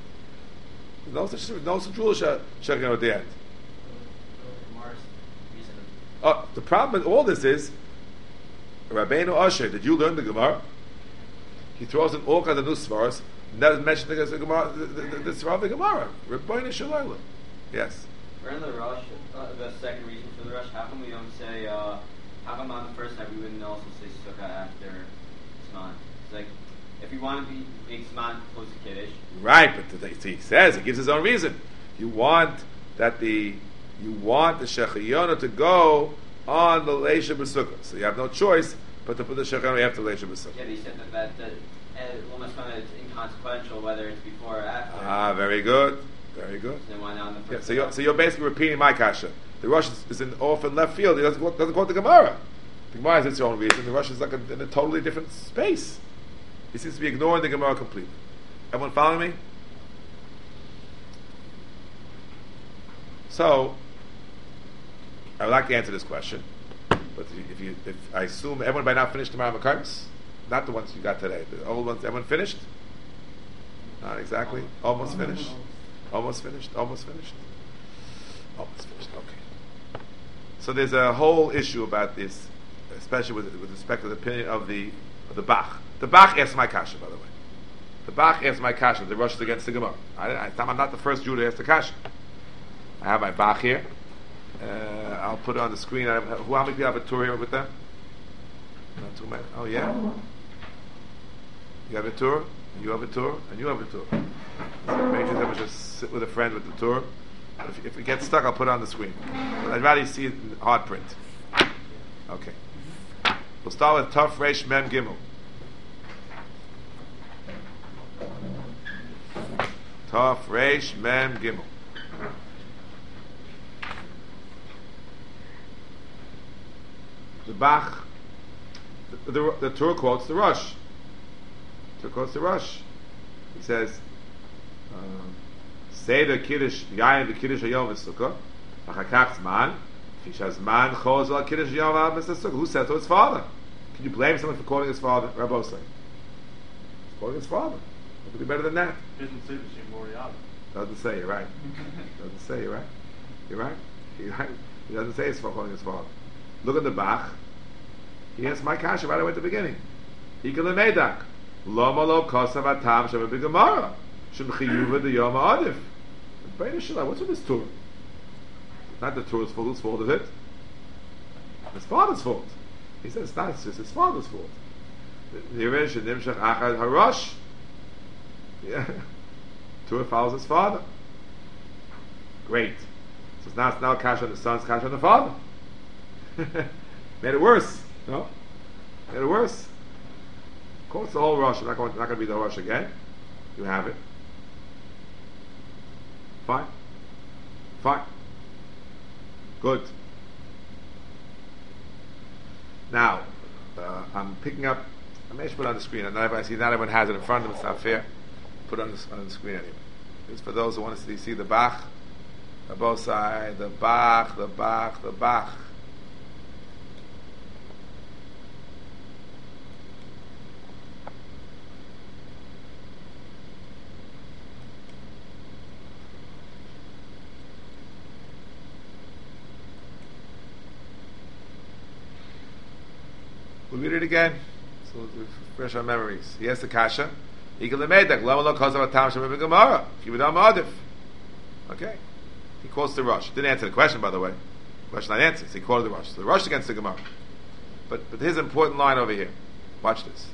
Speaker 1: No such rule Shechayana at the end.
Speaker 3: Gemara's reason.
Speaker 1: Oh, the problem with all this is Rabbeinu Asher. Did you learn the Gemara? He throws in all kinds of new svaras. Doesn't mention the Gemara, the Svar of the Gemara. Rabbeinu Shalom. Yes.
Speaker 5: We're in the rush. The second reason for the rush. How come we don't say? How come on the first night we wouldn't also say Sukkah after Zman? It's like if you want to make Zman close to Kiddush.
Speaker 1: Right, but he says, he gives his own reason. You want the Shechayona to go on the Leisha B'Sukkah. So you have no choice but to put the Shechayona after Leisha B'Sukkah.
Speaker 5: Yeah, he said that almost kind of it's inconsequential whether it's before or after.
Speaker 1: Ah, very good. Very good.
Speaker 5: Then why not on the
Speaker 1: Yeah,
Speaker 5: first?
Speaker 1: so you're basically repeating my kasha. The Rosh is off in left field. He doesn't quote the Gemara. The Gemara has its own reason. The Rosh is like in a totally different space. He seems to be ignoring the Gemara completely. Everyone following me? So, I would like to answer this question, but if I assume everyone by now finished tomorrow Makarims, not the ones you got today, the old ones, everyone finished? Not exactly. Almost finished. Almost finished. Almost finished. Almost finished. Okay. So there's a whole issue about this, especially with respect to the opinion of the Bach. The Bach asked my kasha, by the way. The Bach asked my kasha. The Rosh is against the Gemara. I'm not the first Jew to ask the kasha. I have my Bach here. I'll put it on the screen. How many people have a tour here with them? Not too many. Oh yeah. You have a tour. You have a tour, and you have a tour. So maybe just sit with a friend with the tour. If it gets stuck, I'll put it on the screen. But I'd rather you see it in hard print. Okay. We'll start with Tov Reish Mem Gimel. Tov Reish Mem Gimel. The Bach, the Torah quotes the Rosh. Quotes the Rosh. He says, "Say the Kiddush Yayin the Kiddush Hayom v'Sukkah, Achakach Zman, Fishas Zman Chos al Kiddush Hayom al Sukkah." Who said to his father? Can you blame someone for quoting his father? Rabbi say, quoting his father. What could be better than that?
Speaker 2: Doesn't say the same Moriata.
Speaker 1: Doesn't say. You're right. Doesn't say. You're right. You're right. You're right. He doesn't say it's for quoting his father. Look at the Bach. He has my kasha right away at the beginning. Ikal Medak. Lama lo kosav atam shem b'gemara shem chiyuva the yom adif. What's with this Torah? Not the Torah's fault. Whose fault is it? His father's fault. He says it's not. It's just his father's fault. Nirish and nimshach achad harash. Yeah, Torah follows his father. Great. So it's now cash on the son's cash on the father. Made it worse. No, made it worse. Of course, the whole rush. I'm not going to be the whole rush again. You have it. Fine. Good. Now, I'm picking up. I may put it on the screen. I see not everyone has it in front of them. It's not fair. Put it on the screen anyway. It's for those who want to see the Bach, on both sides. The Bach. We'll read it again, so we'll refresh our memories. He has the kasha. He Okay. He quotes the Rosh. Didn't answer the question, by the way. Question not answered. So he quoted the Rosh. So the Rosh against the Gemara. But his important line over here. Watch this.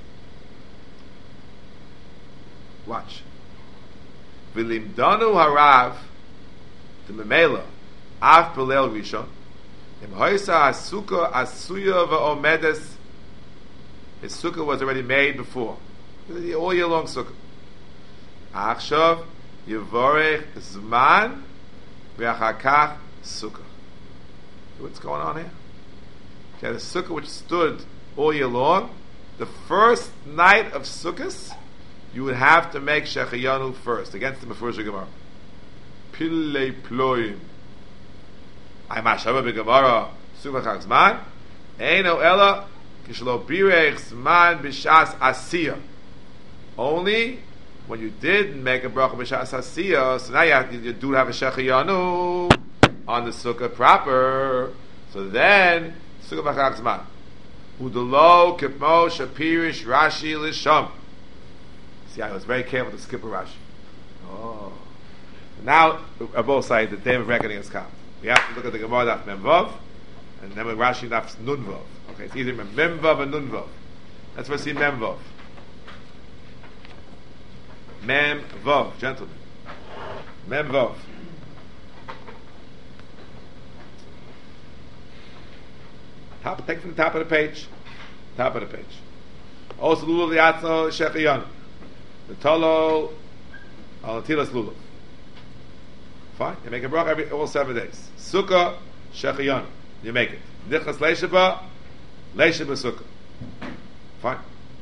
Speaker 1: Watch. V'limdanu harav the memela av pelel rishon im hoisa asuka asuya v'omedes. His sukkah was already made before. All year long sukkah. Achshav yivorech zman v'achakach sukkah. What's going on here? Okay, the sukkah which stood all year long, the first night of Sukkot, you would have to make Shechayanu first, against the Mefurish Gemara. Pillei ploim. Ay mashava beGemara, sukkah chag zman, eino ela, kishlo birech zman b'shas asiyah. Only when you did make a bracha b'shas asiyah, so now you do have a Shechayanu on the sukkah proper. So then, sukkah chag zman. Udalo kipmo shapirish Rashi lisham. See, I was very careful to skip a Rashi. Oh. Now, on both sides, the day of reckoning is come. We have to look at the Gemara daf Mem Vav, and then with Rashi daf Nun Vav. Okay, it's either Mem Vav or Nun Vav. Let's first see Mem Vav. Mem Vav, gentlemen. Mem Vav. Take from the top of the page. Top of the page. Also, Lulav Liatzo Shechayon. The Tolo al Tilas Lulav. Fine. You make a bracha all 7 days. Sukkah Shechayon. You make it. Nichas Leishaba Sukkah. Fine.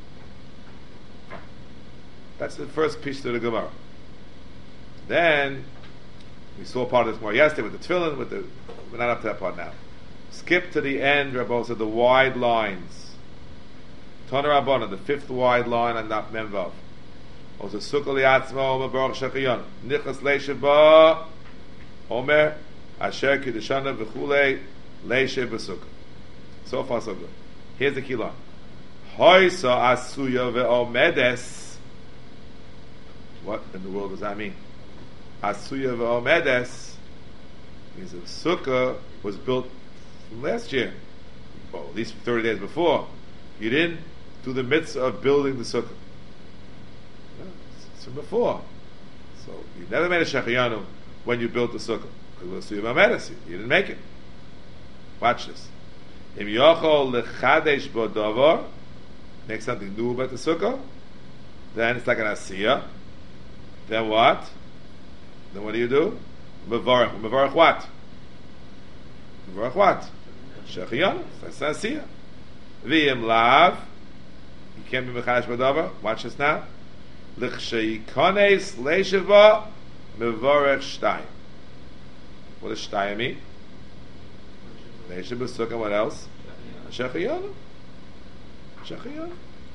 Speaker 1: That's the first piece to the Gemara. Then we saw part of this more yesterday with the tefillin. We're not up to that part now. Skip to the end, Rabbi said, the wide lines. Tana Rabbana, the 5th wide line on Daf Mem Vav. Also, Sukkah li'atzmo Baruch Shechayon. Nichas leisheba Omer Asher Kiddishana v'chulei leishe b'sukkah. So far, so good. Here's the key line. Hoysa asuya ve'omedes. What in the world does that mean? Asuya ve'omedes means the sukkah was built last year, well, at least 30 days before. You didn't do the mitzvah of building the sukkah. No, it's from before. So you never made a shechayanu when you built the sukkah. Because you didn't make it. Watch this. If yochol lechadesh bo davar, make something new about the sukkah, then it's like an asiyah. Then what? Then what do? Mevarach. Mevarach what? Mevarach what? Shechayon, that's asiyah. V'im lav, you can't be mechadesh b'davar. Watch this now. L'chsheikones leisheva mevarach shtayim. What does shtayim mean? Leishev b'sukkah. What else? Shechayon. Shechayon.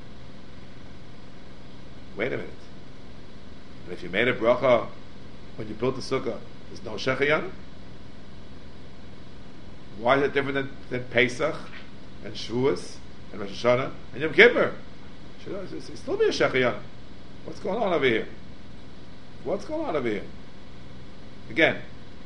Speaker 1: Wait a minute. And if you made a bracha when you built the sukkah, there's no shechayon. Why is it different than Pesach and Shavuos and Rosh Hashanah and Yom Kippur? Should still be a Shechayon. What's going on over here? What's going on over here? Again,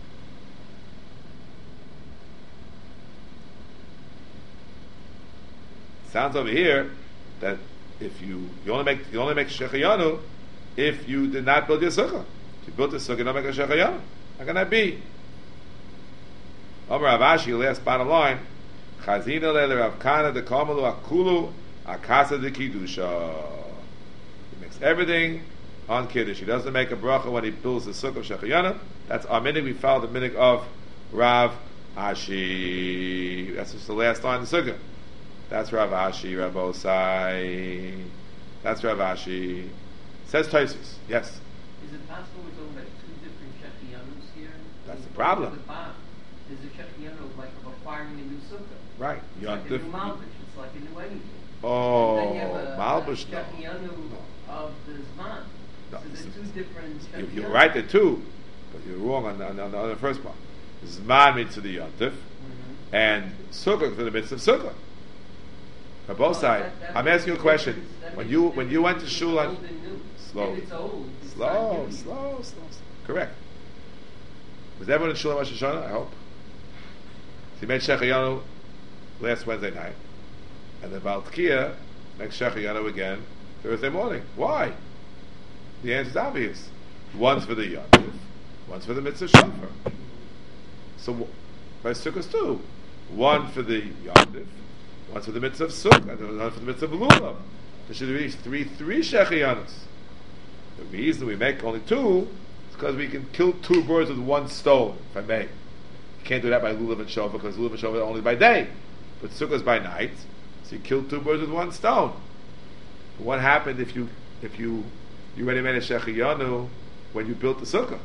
Speaker 1: sounds over here that if you only make Shechayanu if you did not build your sukkah. If you built the sukkah, you don't make a Shechayanu. How can that be? Omer Avashi, last bottom line, Chazina le Rav Kana de Kamalu Akulu Akasa de Kiddusha. He makes everything on Kiddush. He doesn't make a bracha when he builds the sukkah of Shechayana. That's our minhag. We follow the minhag of Rav Ashi. That's just the last line of the sukkah. That's Rav Ashi, Rav Osai. That's Rav Ashi. Says Tosfos. Yes.
Speaker 4: Is it possible we're talking about 2 different Shechayanus here?
Speaker 1: That's the problem.
Speaker 4: There's a Shechayanu like of acquiring a new sukkah.
Speaker 1: Right.
Speaker 4: It's like a new Malbish. It's like a new anything.
Speaker 1: Oh,
Speaker 4: and then you have a
Speaker 1: Malbish.
Speaker 4: Shechayanu of the Zman.
Speaker 1: No,
Speaker 4: So there's 2 different Shechayanus.
Speaker 1: You're right there too, but you're wrong on the first part. Zman means to the Yontif, and Sukkah to the midst of Sukkah. On both sides. I'm asking you a question. When you went to shul on Slow.
Speaker 4: If it's old, it's
Speaker 1: Slow.
Speaker 4: not
Speaker 1: Slow. Correct. Was everyone in Shulam Rosh Hashanah? I hope. So he made Shechayanu last Wednesday night. And the Baal Tkiya makes Shechayanu again Thursday morning. Why? The answer is obvious. One's for the Yontif, one's for the Mitzvah Shofar. So by Sukkot too. One for the Yontif, one's for the Mitzvah of Sukkah, and one for the Mitzvah of Lulav. There should be three Shechayanus. The reason we make only two is because we can kill two birds with one stone, if I may. You can't do that by Lulav and Shofar, because Lulav and Shofar are only by day. But Sukkah is by night, so you kill two birds with one stone. What happened if you already made a Shechayanu when you built the Sukkah?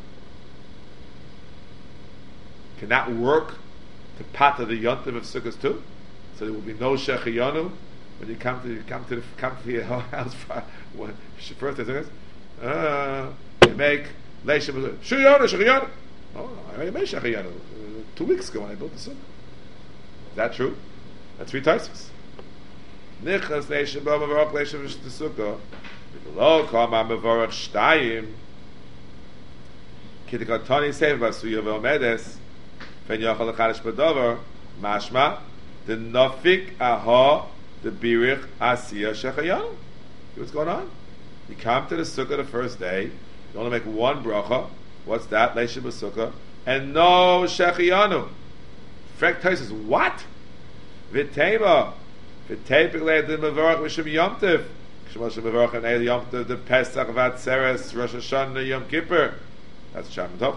Speaker 1: Can that work to pata the Yontiv of Sukkahs too? So there will be no Shechayanu when you come to your house for first day Sukkahs. You make Leishim Shechayanu. Oh, I already made Shechayanu 2 weeks ago when I built the Sukkah. Is that true? That's 3 Tosfos. Nichas Leishim B'Mavarach Leishim Sukkah. Lo Kama Mavarach Shtayim. Kitikatani Sev Basuya V'Omedes. Ven Yochal L'Chadash B'Dover. Mashma. The Nafik Aha. The Birich Asiya Shechayanu. What's going on? You come to the Sukkah the first day. You only make one bracha. What's that? Leishim B'Sukkah. And no Shechayanu. Frek Tais says, what? V'Tema. V'Tepik Le'ed the Mavarach V'Shem Yomtiv. Shemoshe Mavarach and Eil Yomtiv, the Pesach, Vatzeres, Rosh Hashanah, Yom Kippur. That's Shem Tov.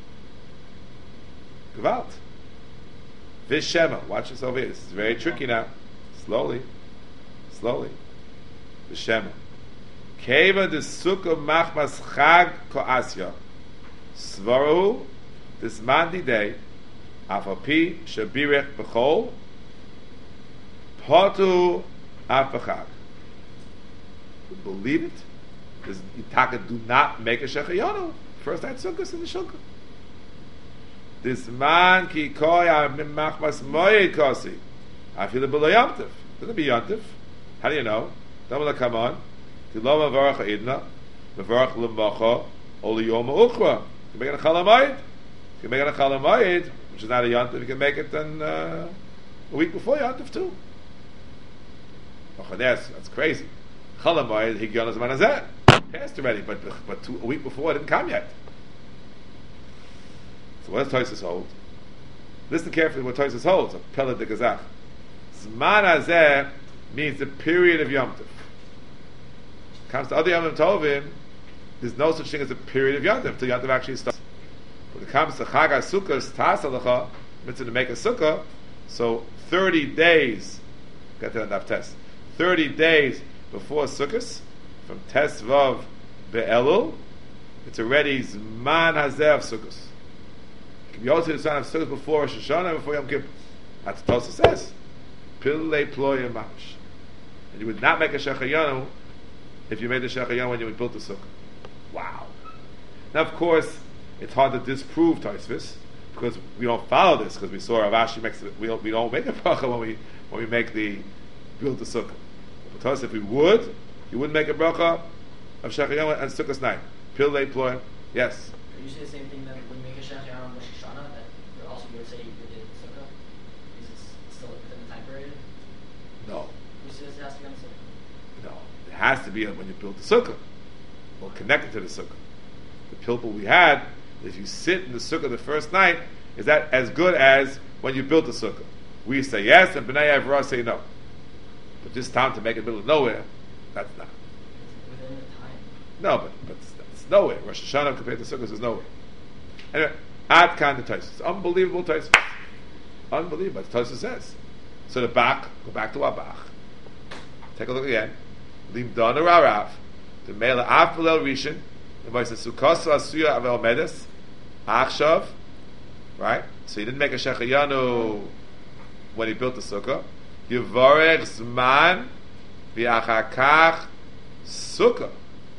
Speaker 1: Gevalt. V'Shema. Watch this over here. This is very tricky now. Slowly. V'Shema. Keva de Sukkah Machmas Chag Koasya. Svaru. This Mandi day. Afapi Shabirech B'chol. Potu Afachag. Believe it? Does Yitaka do not make a Shechayanu? First night Sukkot in the Sukkah. This man ki koya machmas moyed kosi. I feel it below yomtiv. Doesn't be yomtiv. How do you know? Don't come on. Tiloma varach idna, varach lemacha, oli yoma uchra. You can make it a chalamayid. You can make it a chalamayid, which is not a yomtiv. You can make it then a week before yomtiv too. That's crazy. Chalamayid higyonas manazeh passed already, but a week before it didn't come yet. So what does Tosfos hold? Listen carefully what Tosfos holds. A Pele de Gazach. Zman hazeh means the period of Yom Tov. Comes to other Yom Tovim, there's no such thing as a period of Yom Tov until Yom Tov actually starts. When it comes to Chag HaSukkah, Tas Halacha, mitzvah to make a Sukkah, so 30 days, get that on Daf Tes, 30 days before Sukkot, from Tes Vav Be'elul, it's already Zman hazeh of Sukkot. You also the son of Sukkot before Rosh Hashanah and before Yom Kippur. That's what Tosfos says. Pillei ploya mamash. And you would not make a Shechayanu if you made the Shechayanu when you built the Sukkah. Wow. Now, of course, it's hard to disprove Tosfos because we don't follow this because we saw Rav Ashi makes it, we don't make a bracha when we make the build the Sukkah. But Tosfos, if we would, you wouldn't make a bracha of Shechayanu and Sukkah's night. Pillei ploya. Yes.
Speaker 3: You say the same thing that when you make a Shechayanu on Rosh Hashanah, that you would say you did Sukkah? Is it still within the time period?
Speaker 1: No.
Speaker 3: You say it has to be on Sukkah?
Speaker 1: No. It has to be when you build the Sukkah or connected to the Sukkah. The pilpul we had, if you sit in the Sukkah the first night, is that as good as when you built the Sukkah? We say yes, and B'nai Avrah say no. But this time to make it middle of nowhere, that's not.
Speaker 3: Within the time.
Speaker 1: No, but it's nowhere. Rosh Hashanah compared to Sukkot is nowhere. Anyway, Ad Kan the Tosfos. Unbelievable Tosfos. Unbelievable. Tosfos says. So the Bach, go back to our Bach. Take a look again. Lim Dona Rarav. The Mela Af Belel Rishon. The Moise Sukkos Asuya Avel Medes. Achshav. Right? So he didn't make a Shechayanu when he built the Sukkah. Yivarech Zman V'achakach Sukkah.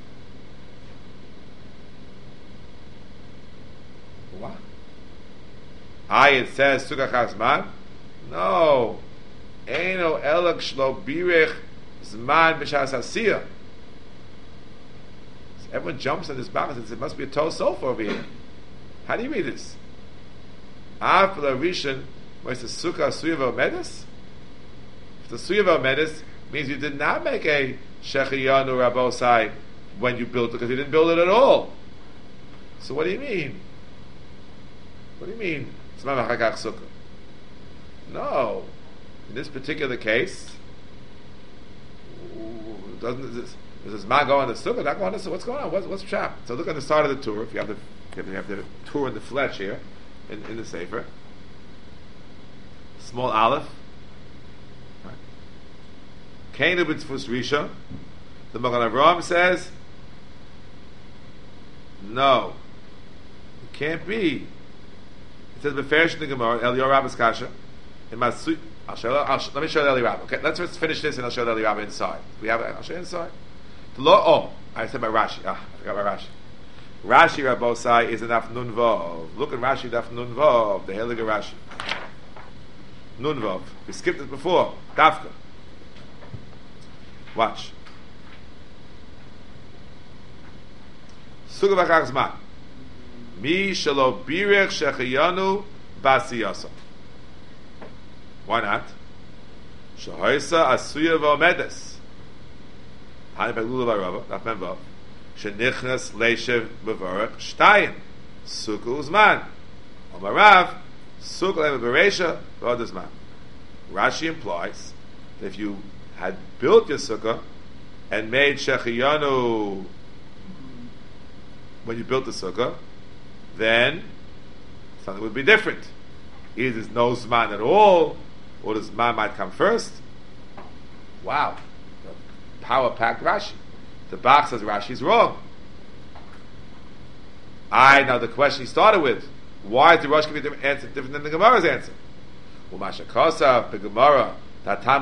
Speaker 1: What? It says Sukkah Chazman? No. Eino elak shlo birich zman b'shas hasiyah. Everyone jumps on this box and says, it must be a tall sofa over here. How do you read this? Af Rishon, where's the Sukkah Suya V'Omedes? If the Suya V'Omedes means you did not make a Shechiyanu Rabosai when you built it, because you didn't build it at all. So what do you mean? What do you mean? No. In this particular case, does this man go on the sukkah? Not go on the sukkah? What's going on? What's trap? So look at the start of the tour. If you have the tour in the flesh here, in the Sefer. Small aleph. Kainu b'tzfus Risha. The Magen Avraham says, no, it can't be. It says beferish in the Gemara, Eliyahu Rabbe's kasha. Let me show you Eli Rabbe. Okay, let's first finish this and I'll show you Eli Rabbe inside. I'll show you inside. I said by Rashi. I forgot by Rashi. Rashi Rabbosai is an Daf Nun Vav. Look at Rashi Daf Nun Vav, the Heilige Rashi. Nun Vav. We skipped it before. Dafka. Watch. Sukkah v'chag zman. Mi shelo birech shechiyanu basiyasa. Why not? Shehoisa asuya v'omedes. Hani beglula v'arava. Daf men vav. Shenichnas leishev b'varech shtayim. Sukkah uzman. Omarav. Sukkah lema bereisha v'od uzman. Rashi implies that if you had built your sukkah and made shechiyanu when you built the sukkah, then something would be different. Either there's no zman at all, or the zman might come first. Wow, power-packed Rashi. The Bach says Rashi's wrong. Now the question he started with: why is the Rosh Hashanah answer different than the Gemara's answer? Well, Mashakasa, the Gemara. Look at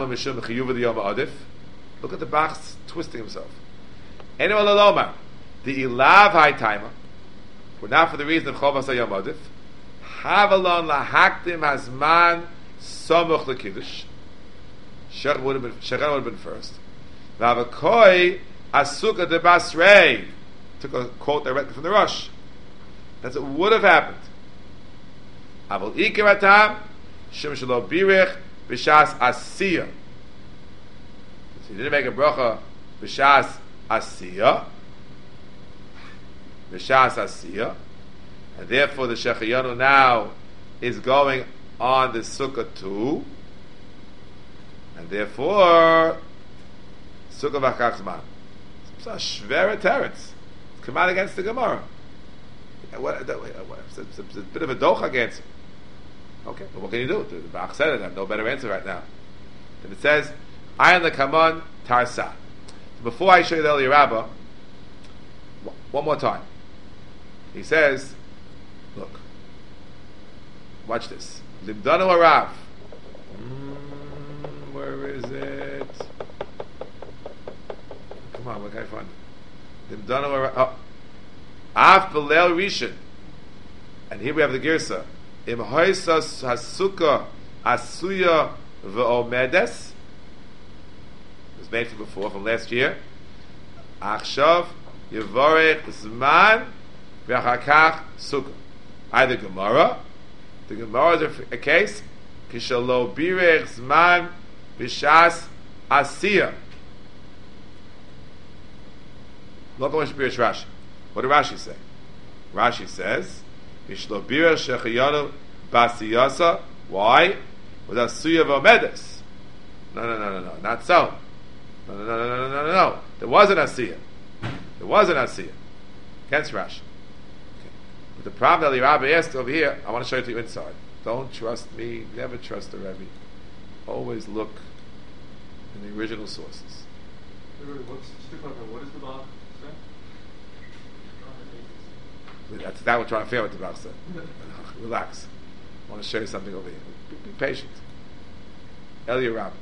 Speaker 1: the Bach's twisting himself. Anyone alomar, the ilav high timer, were not for the reason of Chovas Hayom Adif. Havalon lahaktim hazman samuch lekiddush. Shechan would have been first. Vavakoi asuka de basrei. Took a quote directly from the Rosh. That's what would have happened. Aval ikiratam shem shelo birich. B'shas Asiya. So he didn't make a bracha B'shas Asiya. B'shas Asiya. And therefore the Shechiyanu now is going on the Sukkah too. And therefore Sukkah v'chag zman. It's a shvera teretz. Come out against the Gemara. It's a bit of a docha against it. Okay, but what can you do? The Bach said it. I have no better answer right now. Then it says, "Ayin lekamon tarsa." Before I show you the Eli Rabba, one more time. He says, "Look, watch this. Limdanu arav. Where is it? Come on, where can I find it? Limdanu arav. Af belel rishon." And here we have the girsa. Im hoisas hasukah asuya v'omedes. It was made from before, from last year. Achshav yivorech zman v'achakach sukkah. Either Gemara. The Gemara is a case. Kishalo birech zman v'shas asiya. Look at Rashi. What did Rashi say? Rashi says, Mishlobira Shechiyanu Basiyasa. Why? With Asuya V'Omedes. No, not so. No. There was an Asiya. Against Rashi. Okay. But the problem that the Rabbi asked over here, I want to show it to you inside. Don't trust me. Never trust the Rebbe. Always look in the original sources.
Speaker 2: What is the Bach say?
Speaker 1: That's that we're trying to figure out what the Bach said. Relax. I want to show you something over here. Be patient. Eli Rabbi.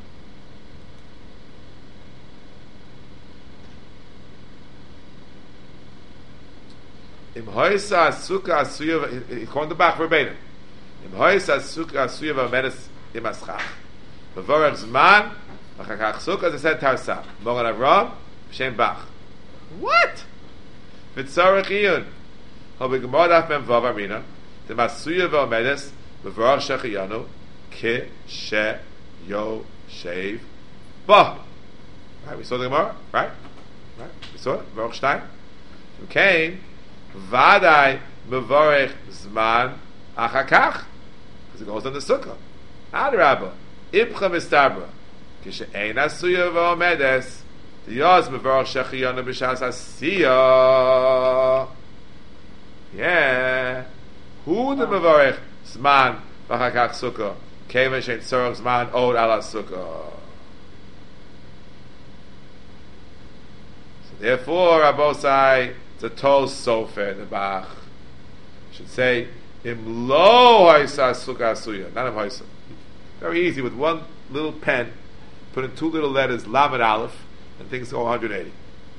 Speaker 1: Im hoisa suka asuya. He's calling the Bach verbatim. Im hoisa suka asuya v'amedes imaschach. V'vorach zman v'chakach suka. As I said, Tarsam. Mogan Avram. Shem Bach. What? Mitzarech iyun. Hobi Gemara daf mem vav amina. The masuya v'omedes b'varach shechiyanu ki she yo shev ba. Right, we saw the Gemara, right? We saw it. Baruch Shtein. Okay. Vadai mevarech zman achakach, because it goes on the sukkah. Adrabah, ibcha mistabra, kishe ein asuya v'omedes, the yaz mevarech shechiyanu b'shas asiya. Yeah. Who the mevarech zman achakach sukkah? Keven shein tzorach zman od ala sukkah. Therefore, Rabosai, it's a tol sofer in the Bach. Should say, Im lo haisa sukkah suya, not im haisa. Very easy, with one little pen, put in two little letters, Lamed Aleph, and things go 180.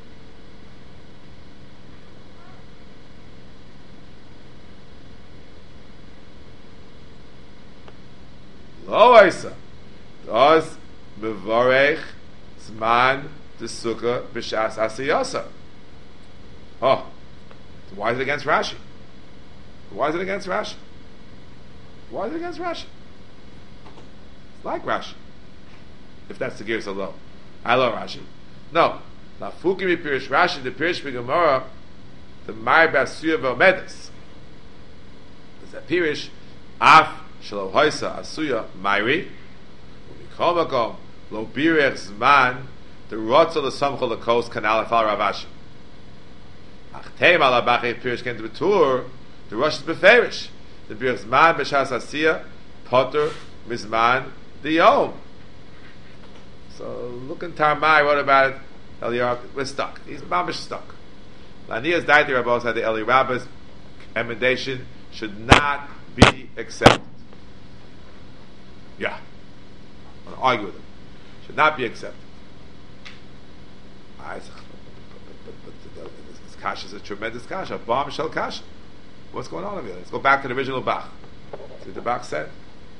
Speaker 1: Lo haisa. Does mevarech zman the sukkah b'shas asiyasa. Oh, so why is it against Rashi? Why is it against Rashi? Why is it against Rashi? It's like Rashi. If that's the gears low. I love Rashi. No. Now Fukimi Pirish Rashi, the Pirish B'Gemara, the Mai Basuya V'Omedes. There's a Pirish, Af Shelo Hoysa Asuya Mairi, U'Mikol Makom, Lo Birech Zman, the Rotzel the Samchol the Coast Canal of Ravashi. Achteim ala Bachei Pirish Kent Betur, the Rosh is Beferish. The Birech Zman B'Shas Asiya, Potter, Mizman, the Yom. So look in Tarmai, what about it? Eliyahu, we're stuck. He's mamish stuck. Laniya's dietary Rabbi said the Eli Rabba's emendation should not be accepted. Yeah. I want to argue with him. Should not be accepted. This kasha is a tremendous kasha. Bomb shel kasha. What's going on over here? Let's go back to the original Bach. See what the Bach said.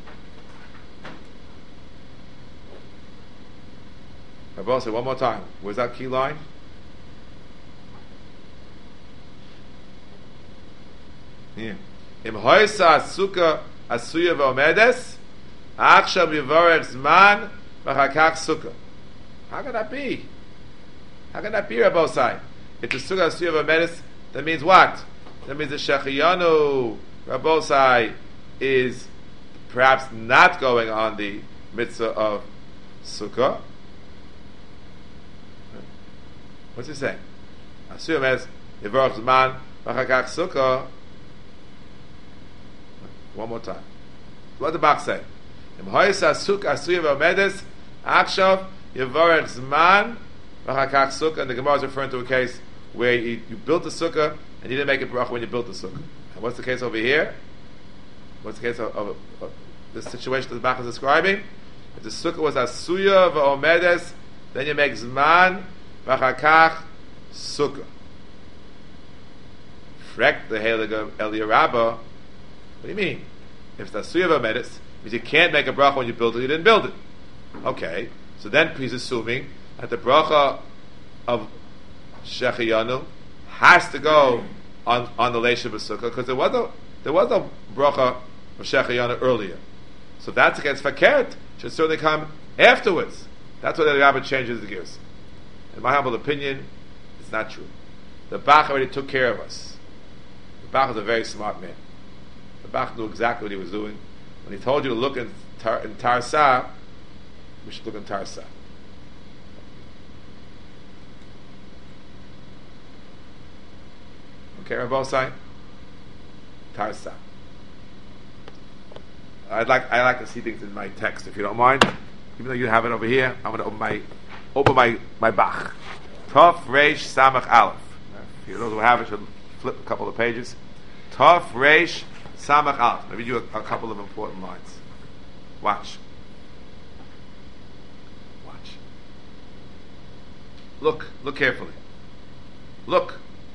Speaker 1: Rabbi said one more time. Where's that key line? Here. Im hoysa sukkah asuya v'omedes, achshav yivorech zman v'chakach sukkah. How can that be? How can that be, Rabbi Osai? If the sukkah asuya v'omedes, that means what? That means the shechiyanu, Rabbi Osai, is perhaps not going on the mitzvah of sukkah. What's he saying? Asuya v'omedes, yivorech zman v'chakach sukkah. One more time. What did the Bach say? Im hoysa sukkah asuya v'omedes, achshav yivorech zman v'chakach sukkah. And the Gemara is referring to a case where you built the sukkah and you didn't make a bracha when you built the sukkah. And what's the case over here? What's the case of the situation that the Bach is describing? If the sukkah was asuya v'omedes, then you make zman v'chakach sukkah. Frek the heilige Eliyahu Rabbah. What do you mean? If it's asuya v'omedes, means you can't make a bracha when you built it, you didn't build it. Okay, so then he's assuming that the bracha of Shechiyanu has to go on the Leisha B'Sukkah, because there was a bracha of Shechiyanu earlier. So that's against Fakert, should certainly come afterwards. That's why the Rabbi changes the gears. In my humble opinion, it's not true. The Bach already took care of us. The Bach is a very smart man. The Bach knew exactly what he was doing. When he told you to look in Tarsah, we should look in Tarsah. Okay, Rabbi Osai? Tarsah. I like to see things in my text, if you don't mind. Even though you have it over here, I'm going to open my Bach. Tov Reish Samach Aleph. For those who have it, should flip a couple of pages. Tov Reish Samach Aleph. Let me read you a couple of important lines. Watch. Look carefully. Look.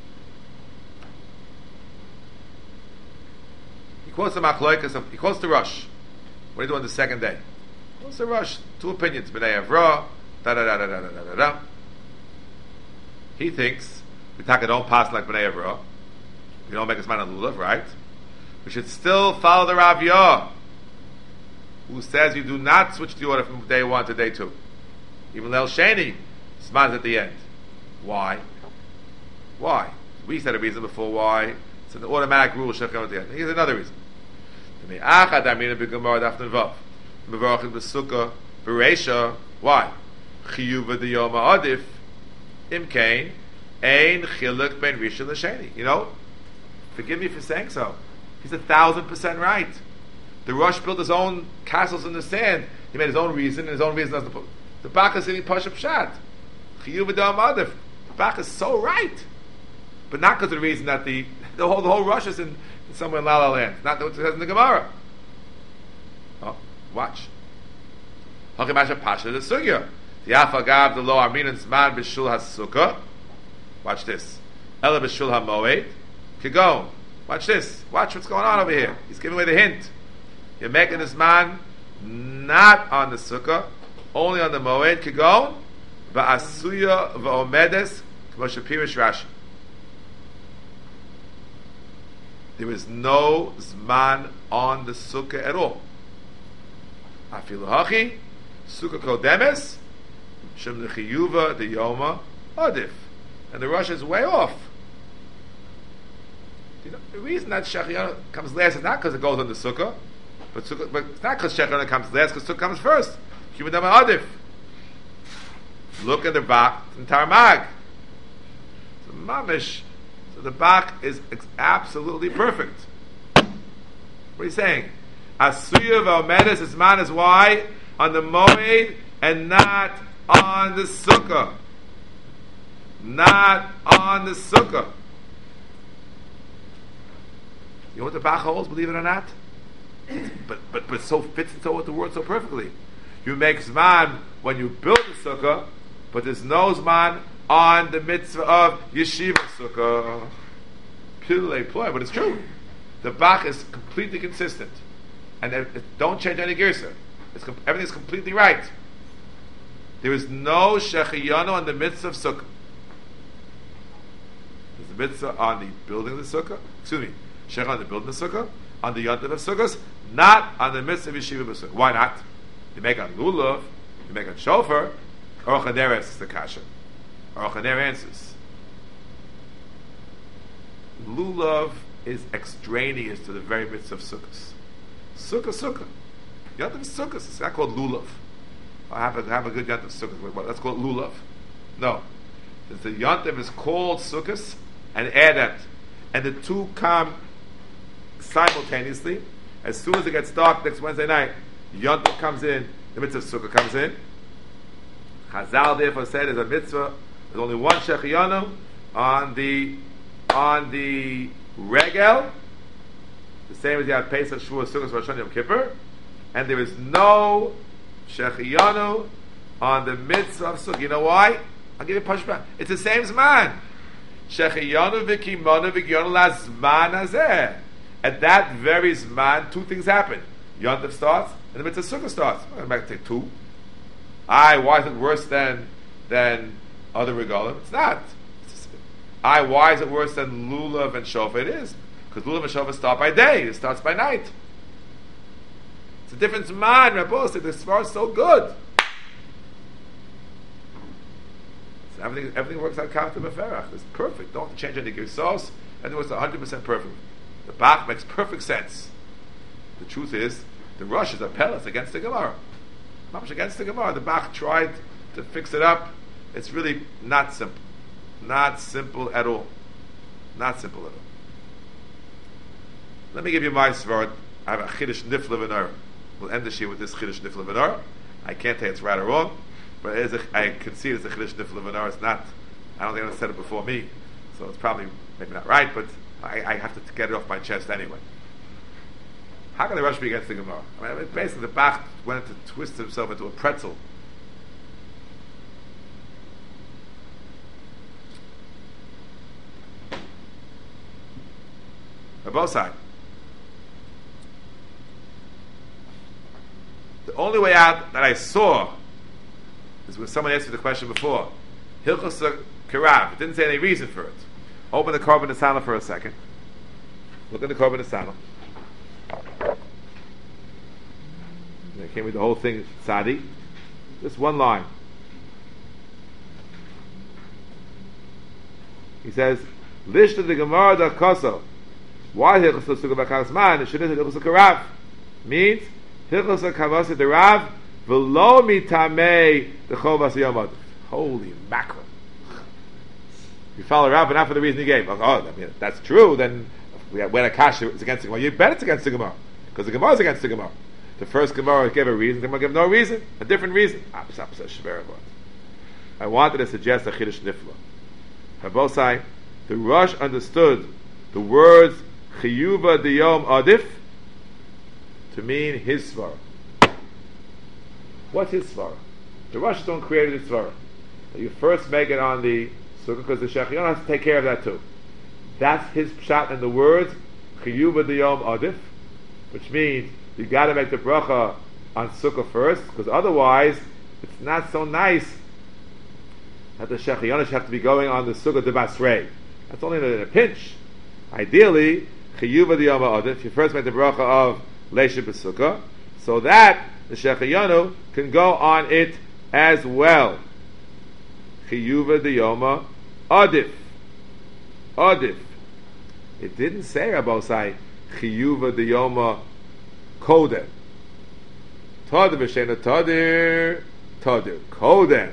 Speaker 1: He quotes the Machloikas, he quotes the Rosh. What do you do on the second day? What's the Rosh? Two opinions. B'nai Avra, da. He thinks We don't pass like Bnei Avra. We don't make a Zman on Lulav, right? We should still follow the Rav Yah, who says you do not switch the order from day 1 to day 2. Even Leil Sheni, Zman is at the end. Why? Why? We said a reason before why. It's an automatic rule, Shechem at the end. Here's another reason. Why? Chiyuva the Yom Adif Imkain Ein Chiluk Ben Rishon L'Sheni. You know, forgive me for saying so. He's 1,000% right. The Rosh built his own castles in the sand. He made his own reason, and his own reason doesn't put. The Bach is sitting Pashup Pshat. Chiyuva the Yom Adif. The Bach is so right, but not because of the reason that the whole Rosh is in somewhere in La La Land. Not what it says in the Gemara. Oh, watch. Hachimasha Pasha the Sugya. The Afagav the Lo Armin and Zman B'Shul HaSukkah. Watch this. Ela B'Shul HaMoed. Kigon. Watch this. Watch what's going on over here. He's giving away the hint. You're making this man not on the Sukkah, only on the Moed. Kigon. Va'asuya va'omedes. K'moshe Pirish Rashi. There is no Zman on the Sukkah at all. Afilu Hachi. Sukkah Kodemes. Shem Nechiyuva the Yoma Adif. And the Rosh is way off. You know, the reason that Shechianu comes last is not because it goes on the Sukkah, but it's not because Shechianu comes last, because Sukkah comes first. Yoma Adif. Look at the Bach and Tarmag. So Mamish. So the Bach is absolutely perfect. What are you saying? Asuya v'omedes is man is why on the Moed and not on the Sukkah. Not on the Sukkah. You know what the Bach holds, believe it or not? But so fits into what the word so perfectly. You make Zman when you build the Sukkah, but there's no Zman on the mitzvah of Yeshiva Sukkah. Pile ploy, but it's true. The Bach is completely consistent. And don't change any girsa. Everything's completely right. There is no Shechiyanu on the mitzvah of Sukkah. There's the mitzvah on the building of the Sukkah. Excuse me. Shechiyanu on the building of the Sukkah. On the Yontiv of Sukkahs. Not on the mitzvah of Yeshiva Sukkah. Why not? You make on Lulav. You make on Shofar. Aruch HaNer answers the kasha. Aruch HaNer answers. Lulav is extraneous to the very mitzvah of Sukkahs. Sukkah. Yontiv is Sukkahs. It's not called Lulav. I have a good Yontiv Sukkah. Let's call it Lulav. No. The Yontiv is called Sukkahs and Adat. And the two come simultaneously. As soon as it gets dark next Wednesday night, Yontiv comes in, the mitzvah of Sukkah comes in. Chazal therefore said there's a mitzvah, there's only one Shechiyanu on the Regel, the same as you have Pesach, Shavuos, Sukkot, Rosh Hashanah, Yom Kippur, and there is no Shechiyanu on the mitzvah of Sukkah. You know why? I'll give you a pushback. It's the same Zman. Shechiyanu v'kimonu v'gyonu la Zman hazeh. At that very Zman, two things happen. Yontif starts, and the mitzvah Sukkah starts. I'm going to take two. Why is it worse than other regalim? It's not. Why is it worse than Lulav and Shofar? It is. Because Lulav and Shofar start by day. It starts by night. It's a different Zman. Rabbi said the Svar is so good. So everything works out Kafta Meferach. It's perfect. Don't have to change any Girsos. Everything works 100% perfect. The Bach makes perfect sense. The truth is, the Rosh is a Pelas against the Gemara. Not against the Gemara. The Bach tried to fix it up. It's really not simple. Not simple at all. Not simple at all. Let me give you my svart. I have a Chiddush Nifla V'Nor. We'll end this year with this Chiddush Nifla V'Nor. I can't tell you it's right or wrong, but I can see it's a Chiddush Nifla V'Nor. It's not. I don't think anyone said it before me, so it's probably maybe not right, but I have to get it off my chest anyway. How can the Rosh be against the Gemara? I mean, basically the Bach went to twist himself into a pretzel. On both sides. The only way out that I saw is when someone asked me the question before. Hilchos Kirav. It didn't say any reason for it. Open the Korban Nesanel for a second. Look at the Korban Nesanel. I can't read the whole thing, Sadi. Just one line. He says, Lishta the Gemara da Koso. Why Hilchos Sukkah B'Chagas Man? It shouldn't say Hilchos Karav. Means Hilchos Kavasa the Rav v'lo mitamei the Chovas Yom. Holy mackerel! You follow Rav, but not for the reason he gave. Oh, I mean, if that's true, then when a kasha is against the Gemara, you bet it's against the Gemara because the Gemara is against the Gemara. The first Gemara gave a reason, the Gemara gave no reason, a different reason. I wanted to suggest a Chiddush Nifla. Habosai, the Rosh understood the words Chiyuva Diyom Adif to mean his svara. What's his svara? The Rosh don't create his svara. You first make it on the sukkah because the Shechion has to take care of that too. That's his pshat in the words Chiyuva Diyom Adif, which means you got to make the bracha on sukkah first, because otherwise it's not so nice that the Shechionish have to be going on the sukkah de Basrei. That's only in a pinch. Ideally, Chiyuva Diyom Adif, you first make the bracha of Leisha B'Sukkah, so that the Shechionu can go on it as well. Chiyuva Diyom Adif. Adif. It didn't say Rabosai Chiyuva Diyom Kodem. Tadir v'shena tadir. Kodem.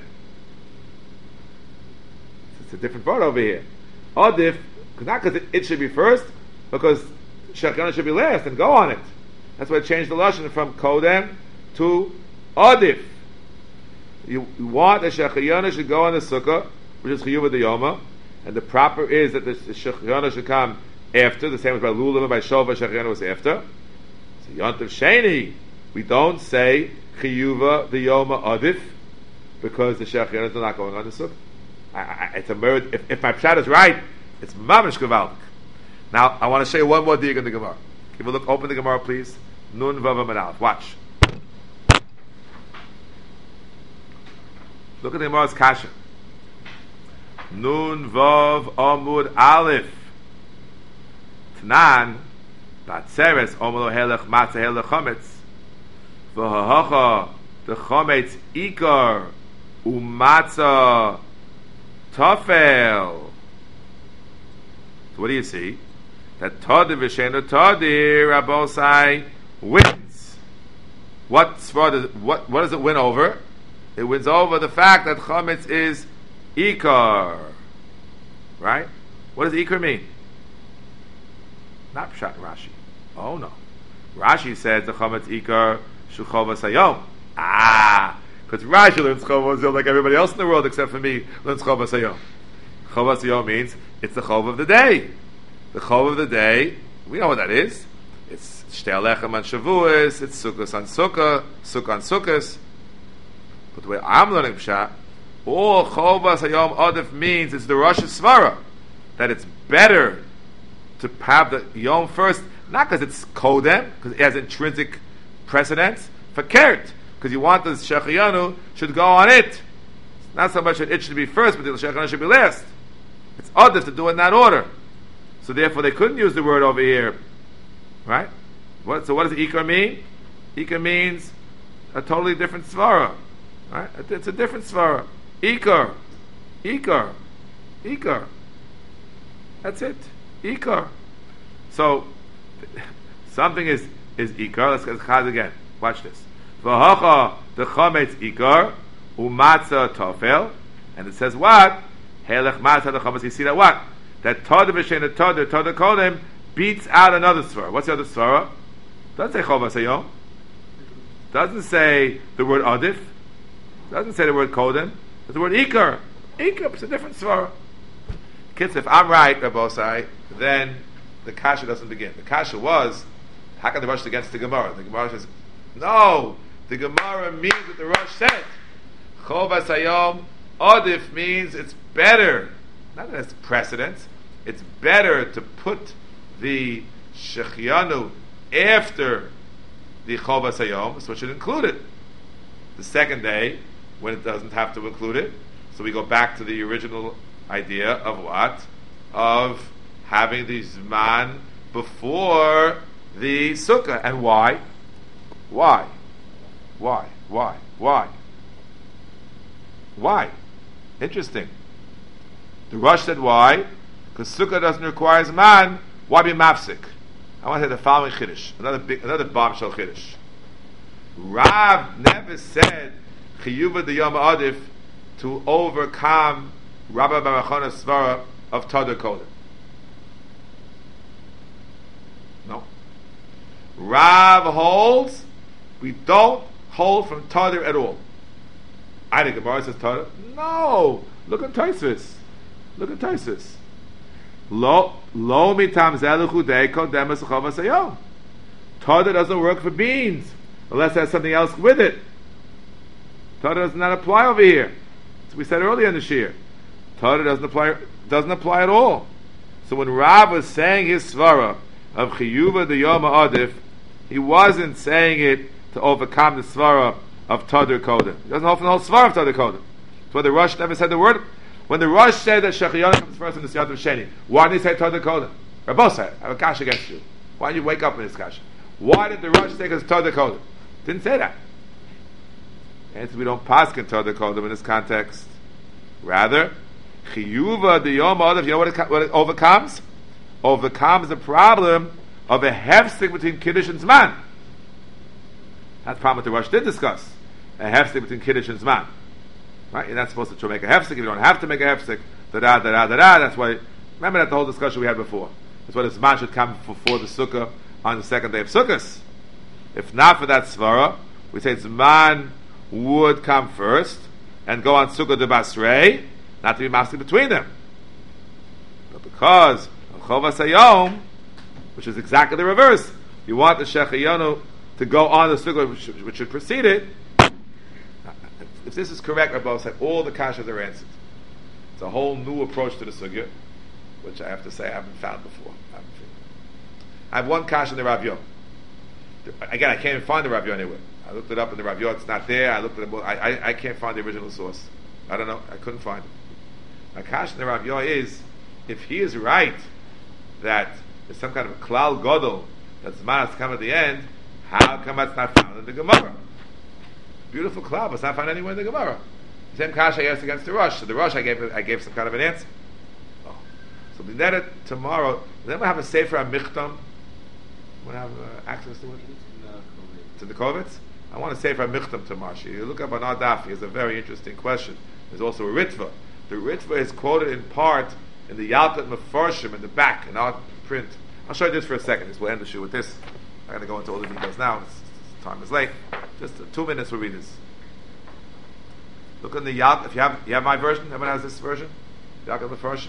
Speaker 1: It's a different word over here. Adif, not because it should be first, because Shechiona should be last and go on it. That's why I changed the lashon from Kodem to Adif. You want the Shechiona should go on the sukkah, which is Chiyuva Diyoma, and the proper is that the Shechiona should come after. The same as by Lulim and by Shova, Shechiona was after. So Yontav Sheni, we don't say Chiyuva Diyoma Adif because the Shechiona is not going on the sukkah. It's a murder. If my pshat is right, it's mamish gevaldik. Now I want to show you one more dig in the Gemara. Give a look. Open the Gemara, please. Nun Vav Aleph. Watch. Look at the Gemara's kasha. Nun Vav Amud Aleph. Tnan Batzeres Omelo Helech Matzah Helech Chometz. V'hahacha the Chometz Ikar Umatzah Tofel. So what do you see? That Tadir v'shena Tadir Rabosai wins. What does it win over? It wins over the fact that Chometz is Ikar. Right? What does Ikar mean? Not Pshat Rashi. Oh no. Rashi says the Chometz Ikar Shuchovas Hayom. Because Rashi learns Chovas Hayom like everybody else in the world except for me learns Chovas Hayom. Chovas Hayom means it's the Chov of the day. The Chov of the day, we know what that is. It's Shtei Alechem on Shavuos, it's Sukkos on Sukkah, Sukkah on Sukkos. But the way I'm learning Pshat, all Chovas Hayom Adif means it's the Rosh Svara, that it's better to have the Yom first, not because it's Kodem, because it has intrinsic precedence, for Kert, because you want the Shechianu should go on it. It's not so much that it should be first, but the Shechianu should be last. It's Adif to do it in that order. So therefore they couldn't use the word over here. Right? So what does Ikar mean? Ikar means a totally different Svara. Right? It's a different Svara. Ikar. That's it. Ikar. So something is Ikar. Let's get Chaz again. Watch this. V'hacha the Chometz Ikar umatzah tofel, and it says what? Helech matzah the Chometz. You see that what? That Tadir v'shena Tadir Kodem beats out another svara. What's the other svara? Doesn't say Chovas Hayom. Doesn't say the word Adif. Doesn't say the word Kodem. It's the word Ikar. Ikar is a different svara. Kids, if I'm right, Rabosai, then the kasha doesn't begin. The kasha was, how can the Rosh against the Gemara? The Gemara says, no, the Gemara means what the Rosh said. Chovas Hayom Adif means it's better. Not that it's precedence. It's better to put the Shechianu after the Chovas Hayom, so it should include it. The second day, when it doesn't have to include it, so we go back to the original idea of what? Of having the Zman before the Sukkah. And why? Why? Why? Why? Why? Why? Interesting. The Rosh said why? Because Sukkah doesn't require Zman. Why be mafsik? I want to say the following Chiddush. Another bombshell Chiddush. Rav never said Chiyuva de Yom Adif to overcome Rabbi Barachona's svara of Tadar Kodim. No. Rav holds, we don't hold from Tadar at all. I think Gemara says Tadar. No. Look at Tosfos. Look at Tosfos. Lo mitam zeluchu deiko demas chavas hayom. Tadar doesn't work for beans unless there's something else with it. Tadar does not apply over here. As we said earlier in the Shir. Tadar doesn't apply at all. So when Rav was saying his svara of chiyuva de yom adif, he wasn't saying it to overcome the svara of Tadar Kodim. He doesn't hold the whole svara of Tadar Kodim. That's why the Rosh never said the word. When the Rosh said that Shechiyana comes first in the Siyat of Sheni, why did he say Tadar Kodim? Rabbosai, I have a kasha against you. Why did you wake up in this kasha? Why did the Rosh say it's Tadar Kodim? Didn't say that. And we don't pass in Tadar Kodim in this context. Rather, Chiyuva de Yom Adif, you know what it overcomes? Overcomes the problem of a hefsek between Kiddush and Zman. That's the problem that the Rosh did discuss. A hefsek between Kiddush and Zman. Right? You're not supposed to make a hefsek if you don't have to make a hefsek. That's why, remember that the whole discussion we had before. That's why the Zman should come before the Sukkah on the second day of Sukkot. If not for that svara, we say Zman would come first and go on Sukkah de Basrei, not to be masking between them. But because of Chovas Hayom, which is exactly the reverse, you want the Shechiyanu to go on the Sukkah which should precede it. If this is correct, Rabbi said all the kashas are answered. It's a whole new approach to the sugya, which I have to say I haven't found before. I have one kasha in the Rav Yo. Again, I can't even find the Rav Yo anywhere. I looked it up in the Rav Yo; it's not there. I looked at it. I can't find the original source. I don't know. I couldn't find it. My kasha in the Rav Yo is, if he is right that there's some kind of a klal gadol that's Zman has come at the end, how come that's not found in the Gemara? Beautiful klal, but it's not found anywhere in the Gemara. The same kasha I asked against the Rosh. So the Rosh I gave some kind of an answer. Oh. So we net it tomorrow. Then we'll have a sefer michtam. Want to have access to it? To the Kovitz? I want to sefer michtam tomorrow. You look up on our daf. It's a very interesting question. There's also a ritva. The ritva is quoted in part in the Yalkut Mefarshim in the back in our print. I'll show you this for a second. We'll end the show with this. I'm going to go into all the details now. Time is late. Just 2 minutes we'll read this. Look in the Yalkut. If you have my version. Everyone has this version. Yalkut Mefarshim.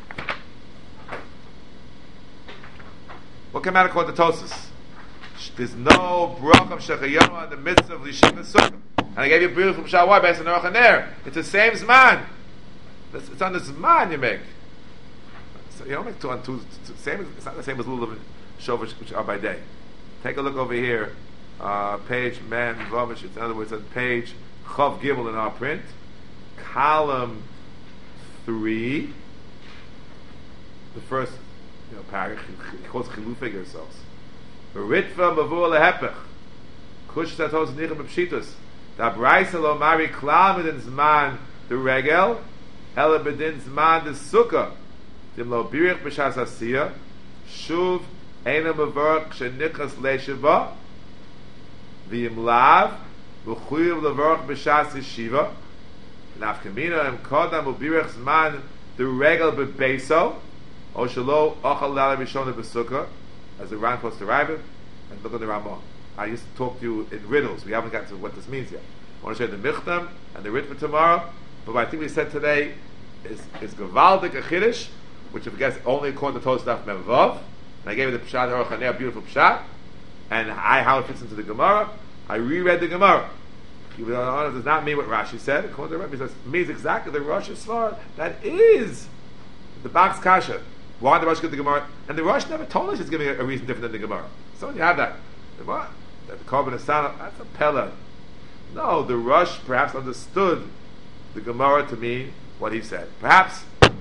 Speaker 1: What came out according to Tosfos? There's no brach of Shechiyama in the midst of Lishiva Sukkah. And I gave you a beautiful Pshat. Why? Based on the Aruch there. It's the same Zman. It's on the Zman you make. So you don't make two on two. Same. It's not the same as Lulav and Shovish, which are by day. Take a look over here. Page Man Vovish. In other words, on page Chav Gimel in our print, column 3, the first paragraph. He calls Chilufei yourselves. Ritva mavur lehepech. Kush tatos nichem b'pshitus. Da brayse lo mari klal midin zman the regel, ela bedin zman the sukkah. Dim lo birich b'shas asiyah. Shuv eina mavarach shenichas le'shiva. V'im lav v'chuyev levarach b'shas yeshiva. Nafkamina em kodam u'birich zman the regel b'beiso. O shelo ochal lala rishona b'sukkah. As the Ran supposed to arrive it, and look at the Ramah. I used to talk to you in riddles. We haven't got to what this means yet. I want to show you the Michtam and the Rit for tomorrow. But what I think we said today is Gavaldik a Chiddush, which if you guess only according to Tosfos Daf Mem Vav. And I gave you the Pshat Aruch HaNer, beautiful Pshat, and how it fits into the Gemara. I reread the Gemara. It does not mean what Rashi said. According to the Rebbe, it means exactly the Rosh Hashanah. That is the box kasha. Why did the Rosh give the Gemara? And the Rosh never told us he's giving a reason different than the Gemara. So you have that. The what? The Korban Asana, that's a Pella. No, the Rosh perhaps understood the Gemara to mean what he said. Perhaps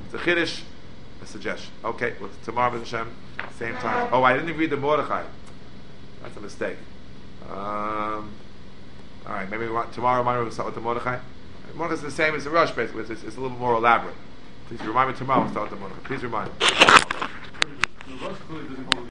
Speaker 1: It's a chiddush, a suggestion. Okay, well, tomorrow, B'ez Hashem, same time. Oh, I didn't read the Mordechai. That's a mistake. All right, maybe tomorrow we'll start with the Mordechai. Mordechai is the same as the Rosh, basically. It's a little more elaborate. Please remind me tomorrow we'll start with the Mordechai. Please remind me.
Speaker 2: The Rosh clearly doesn't hold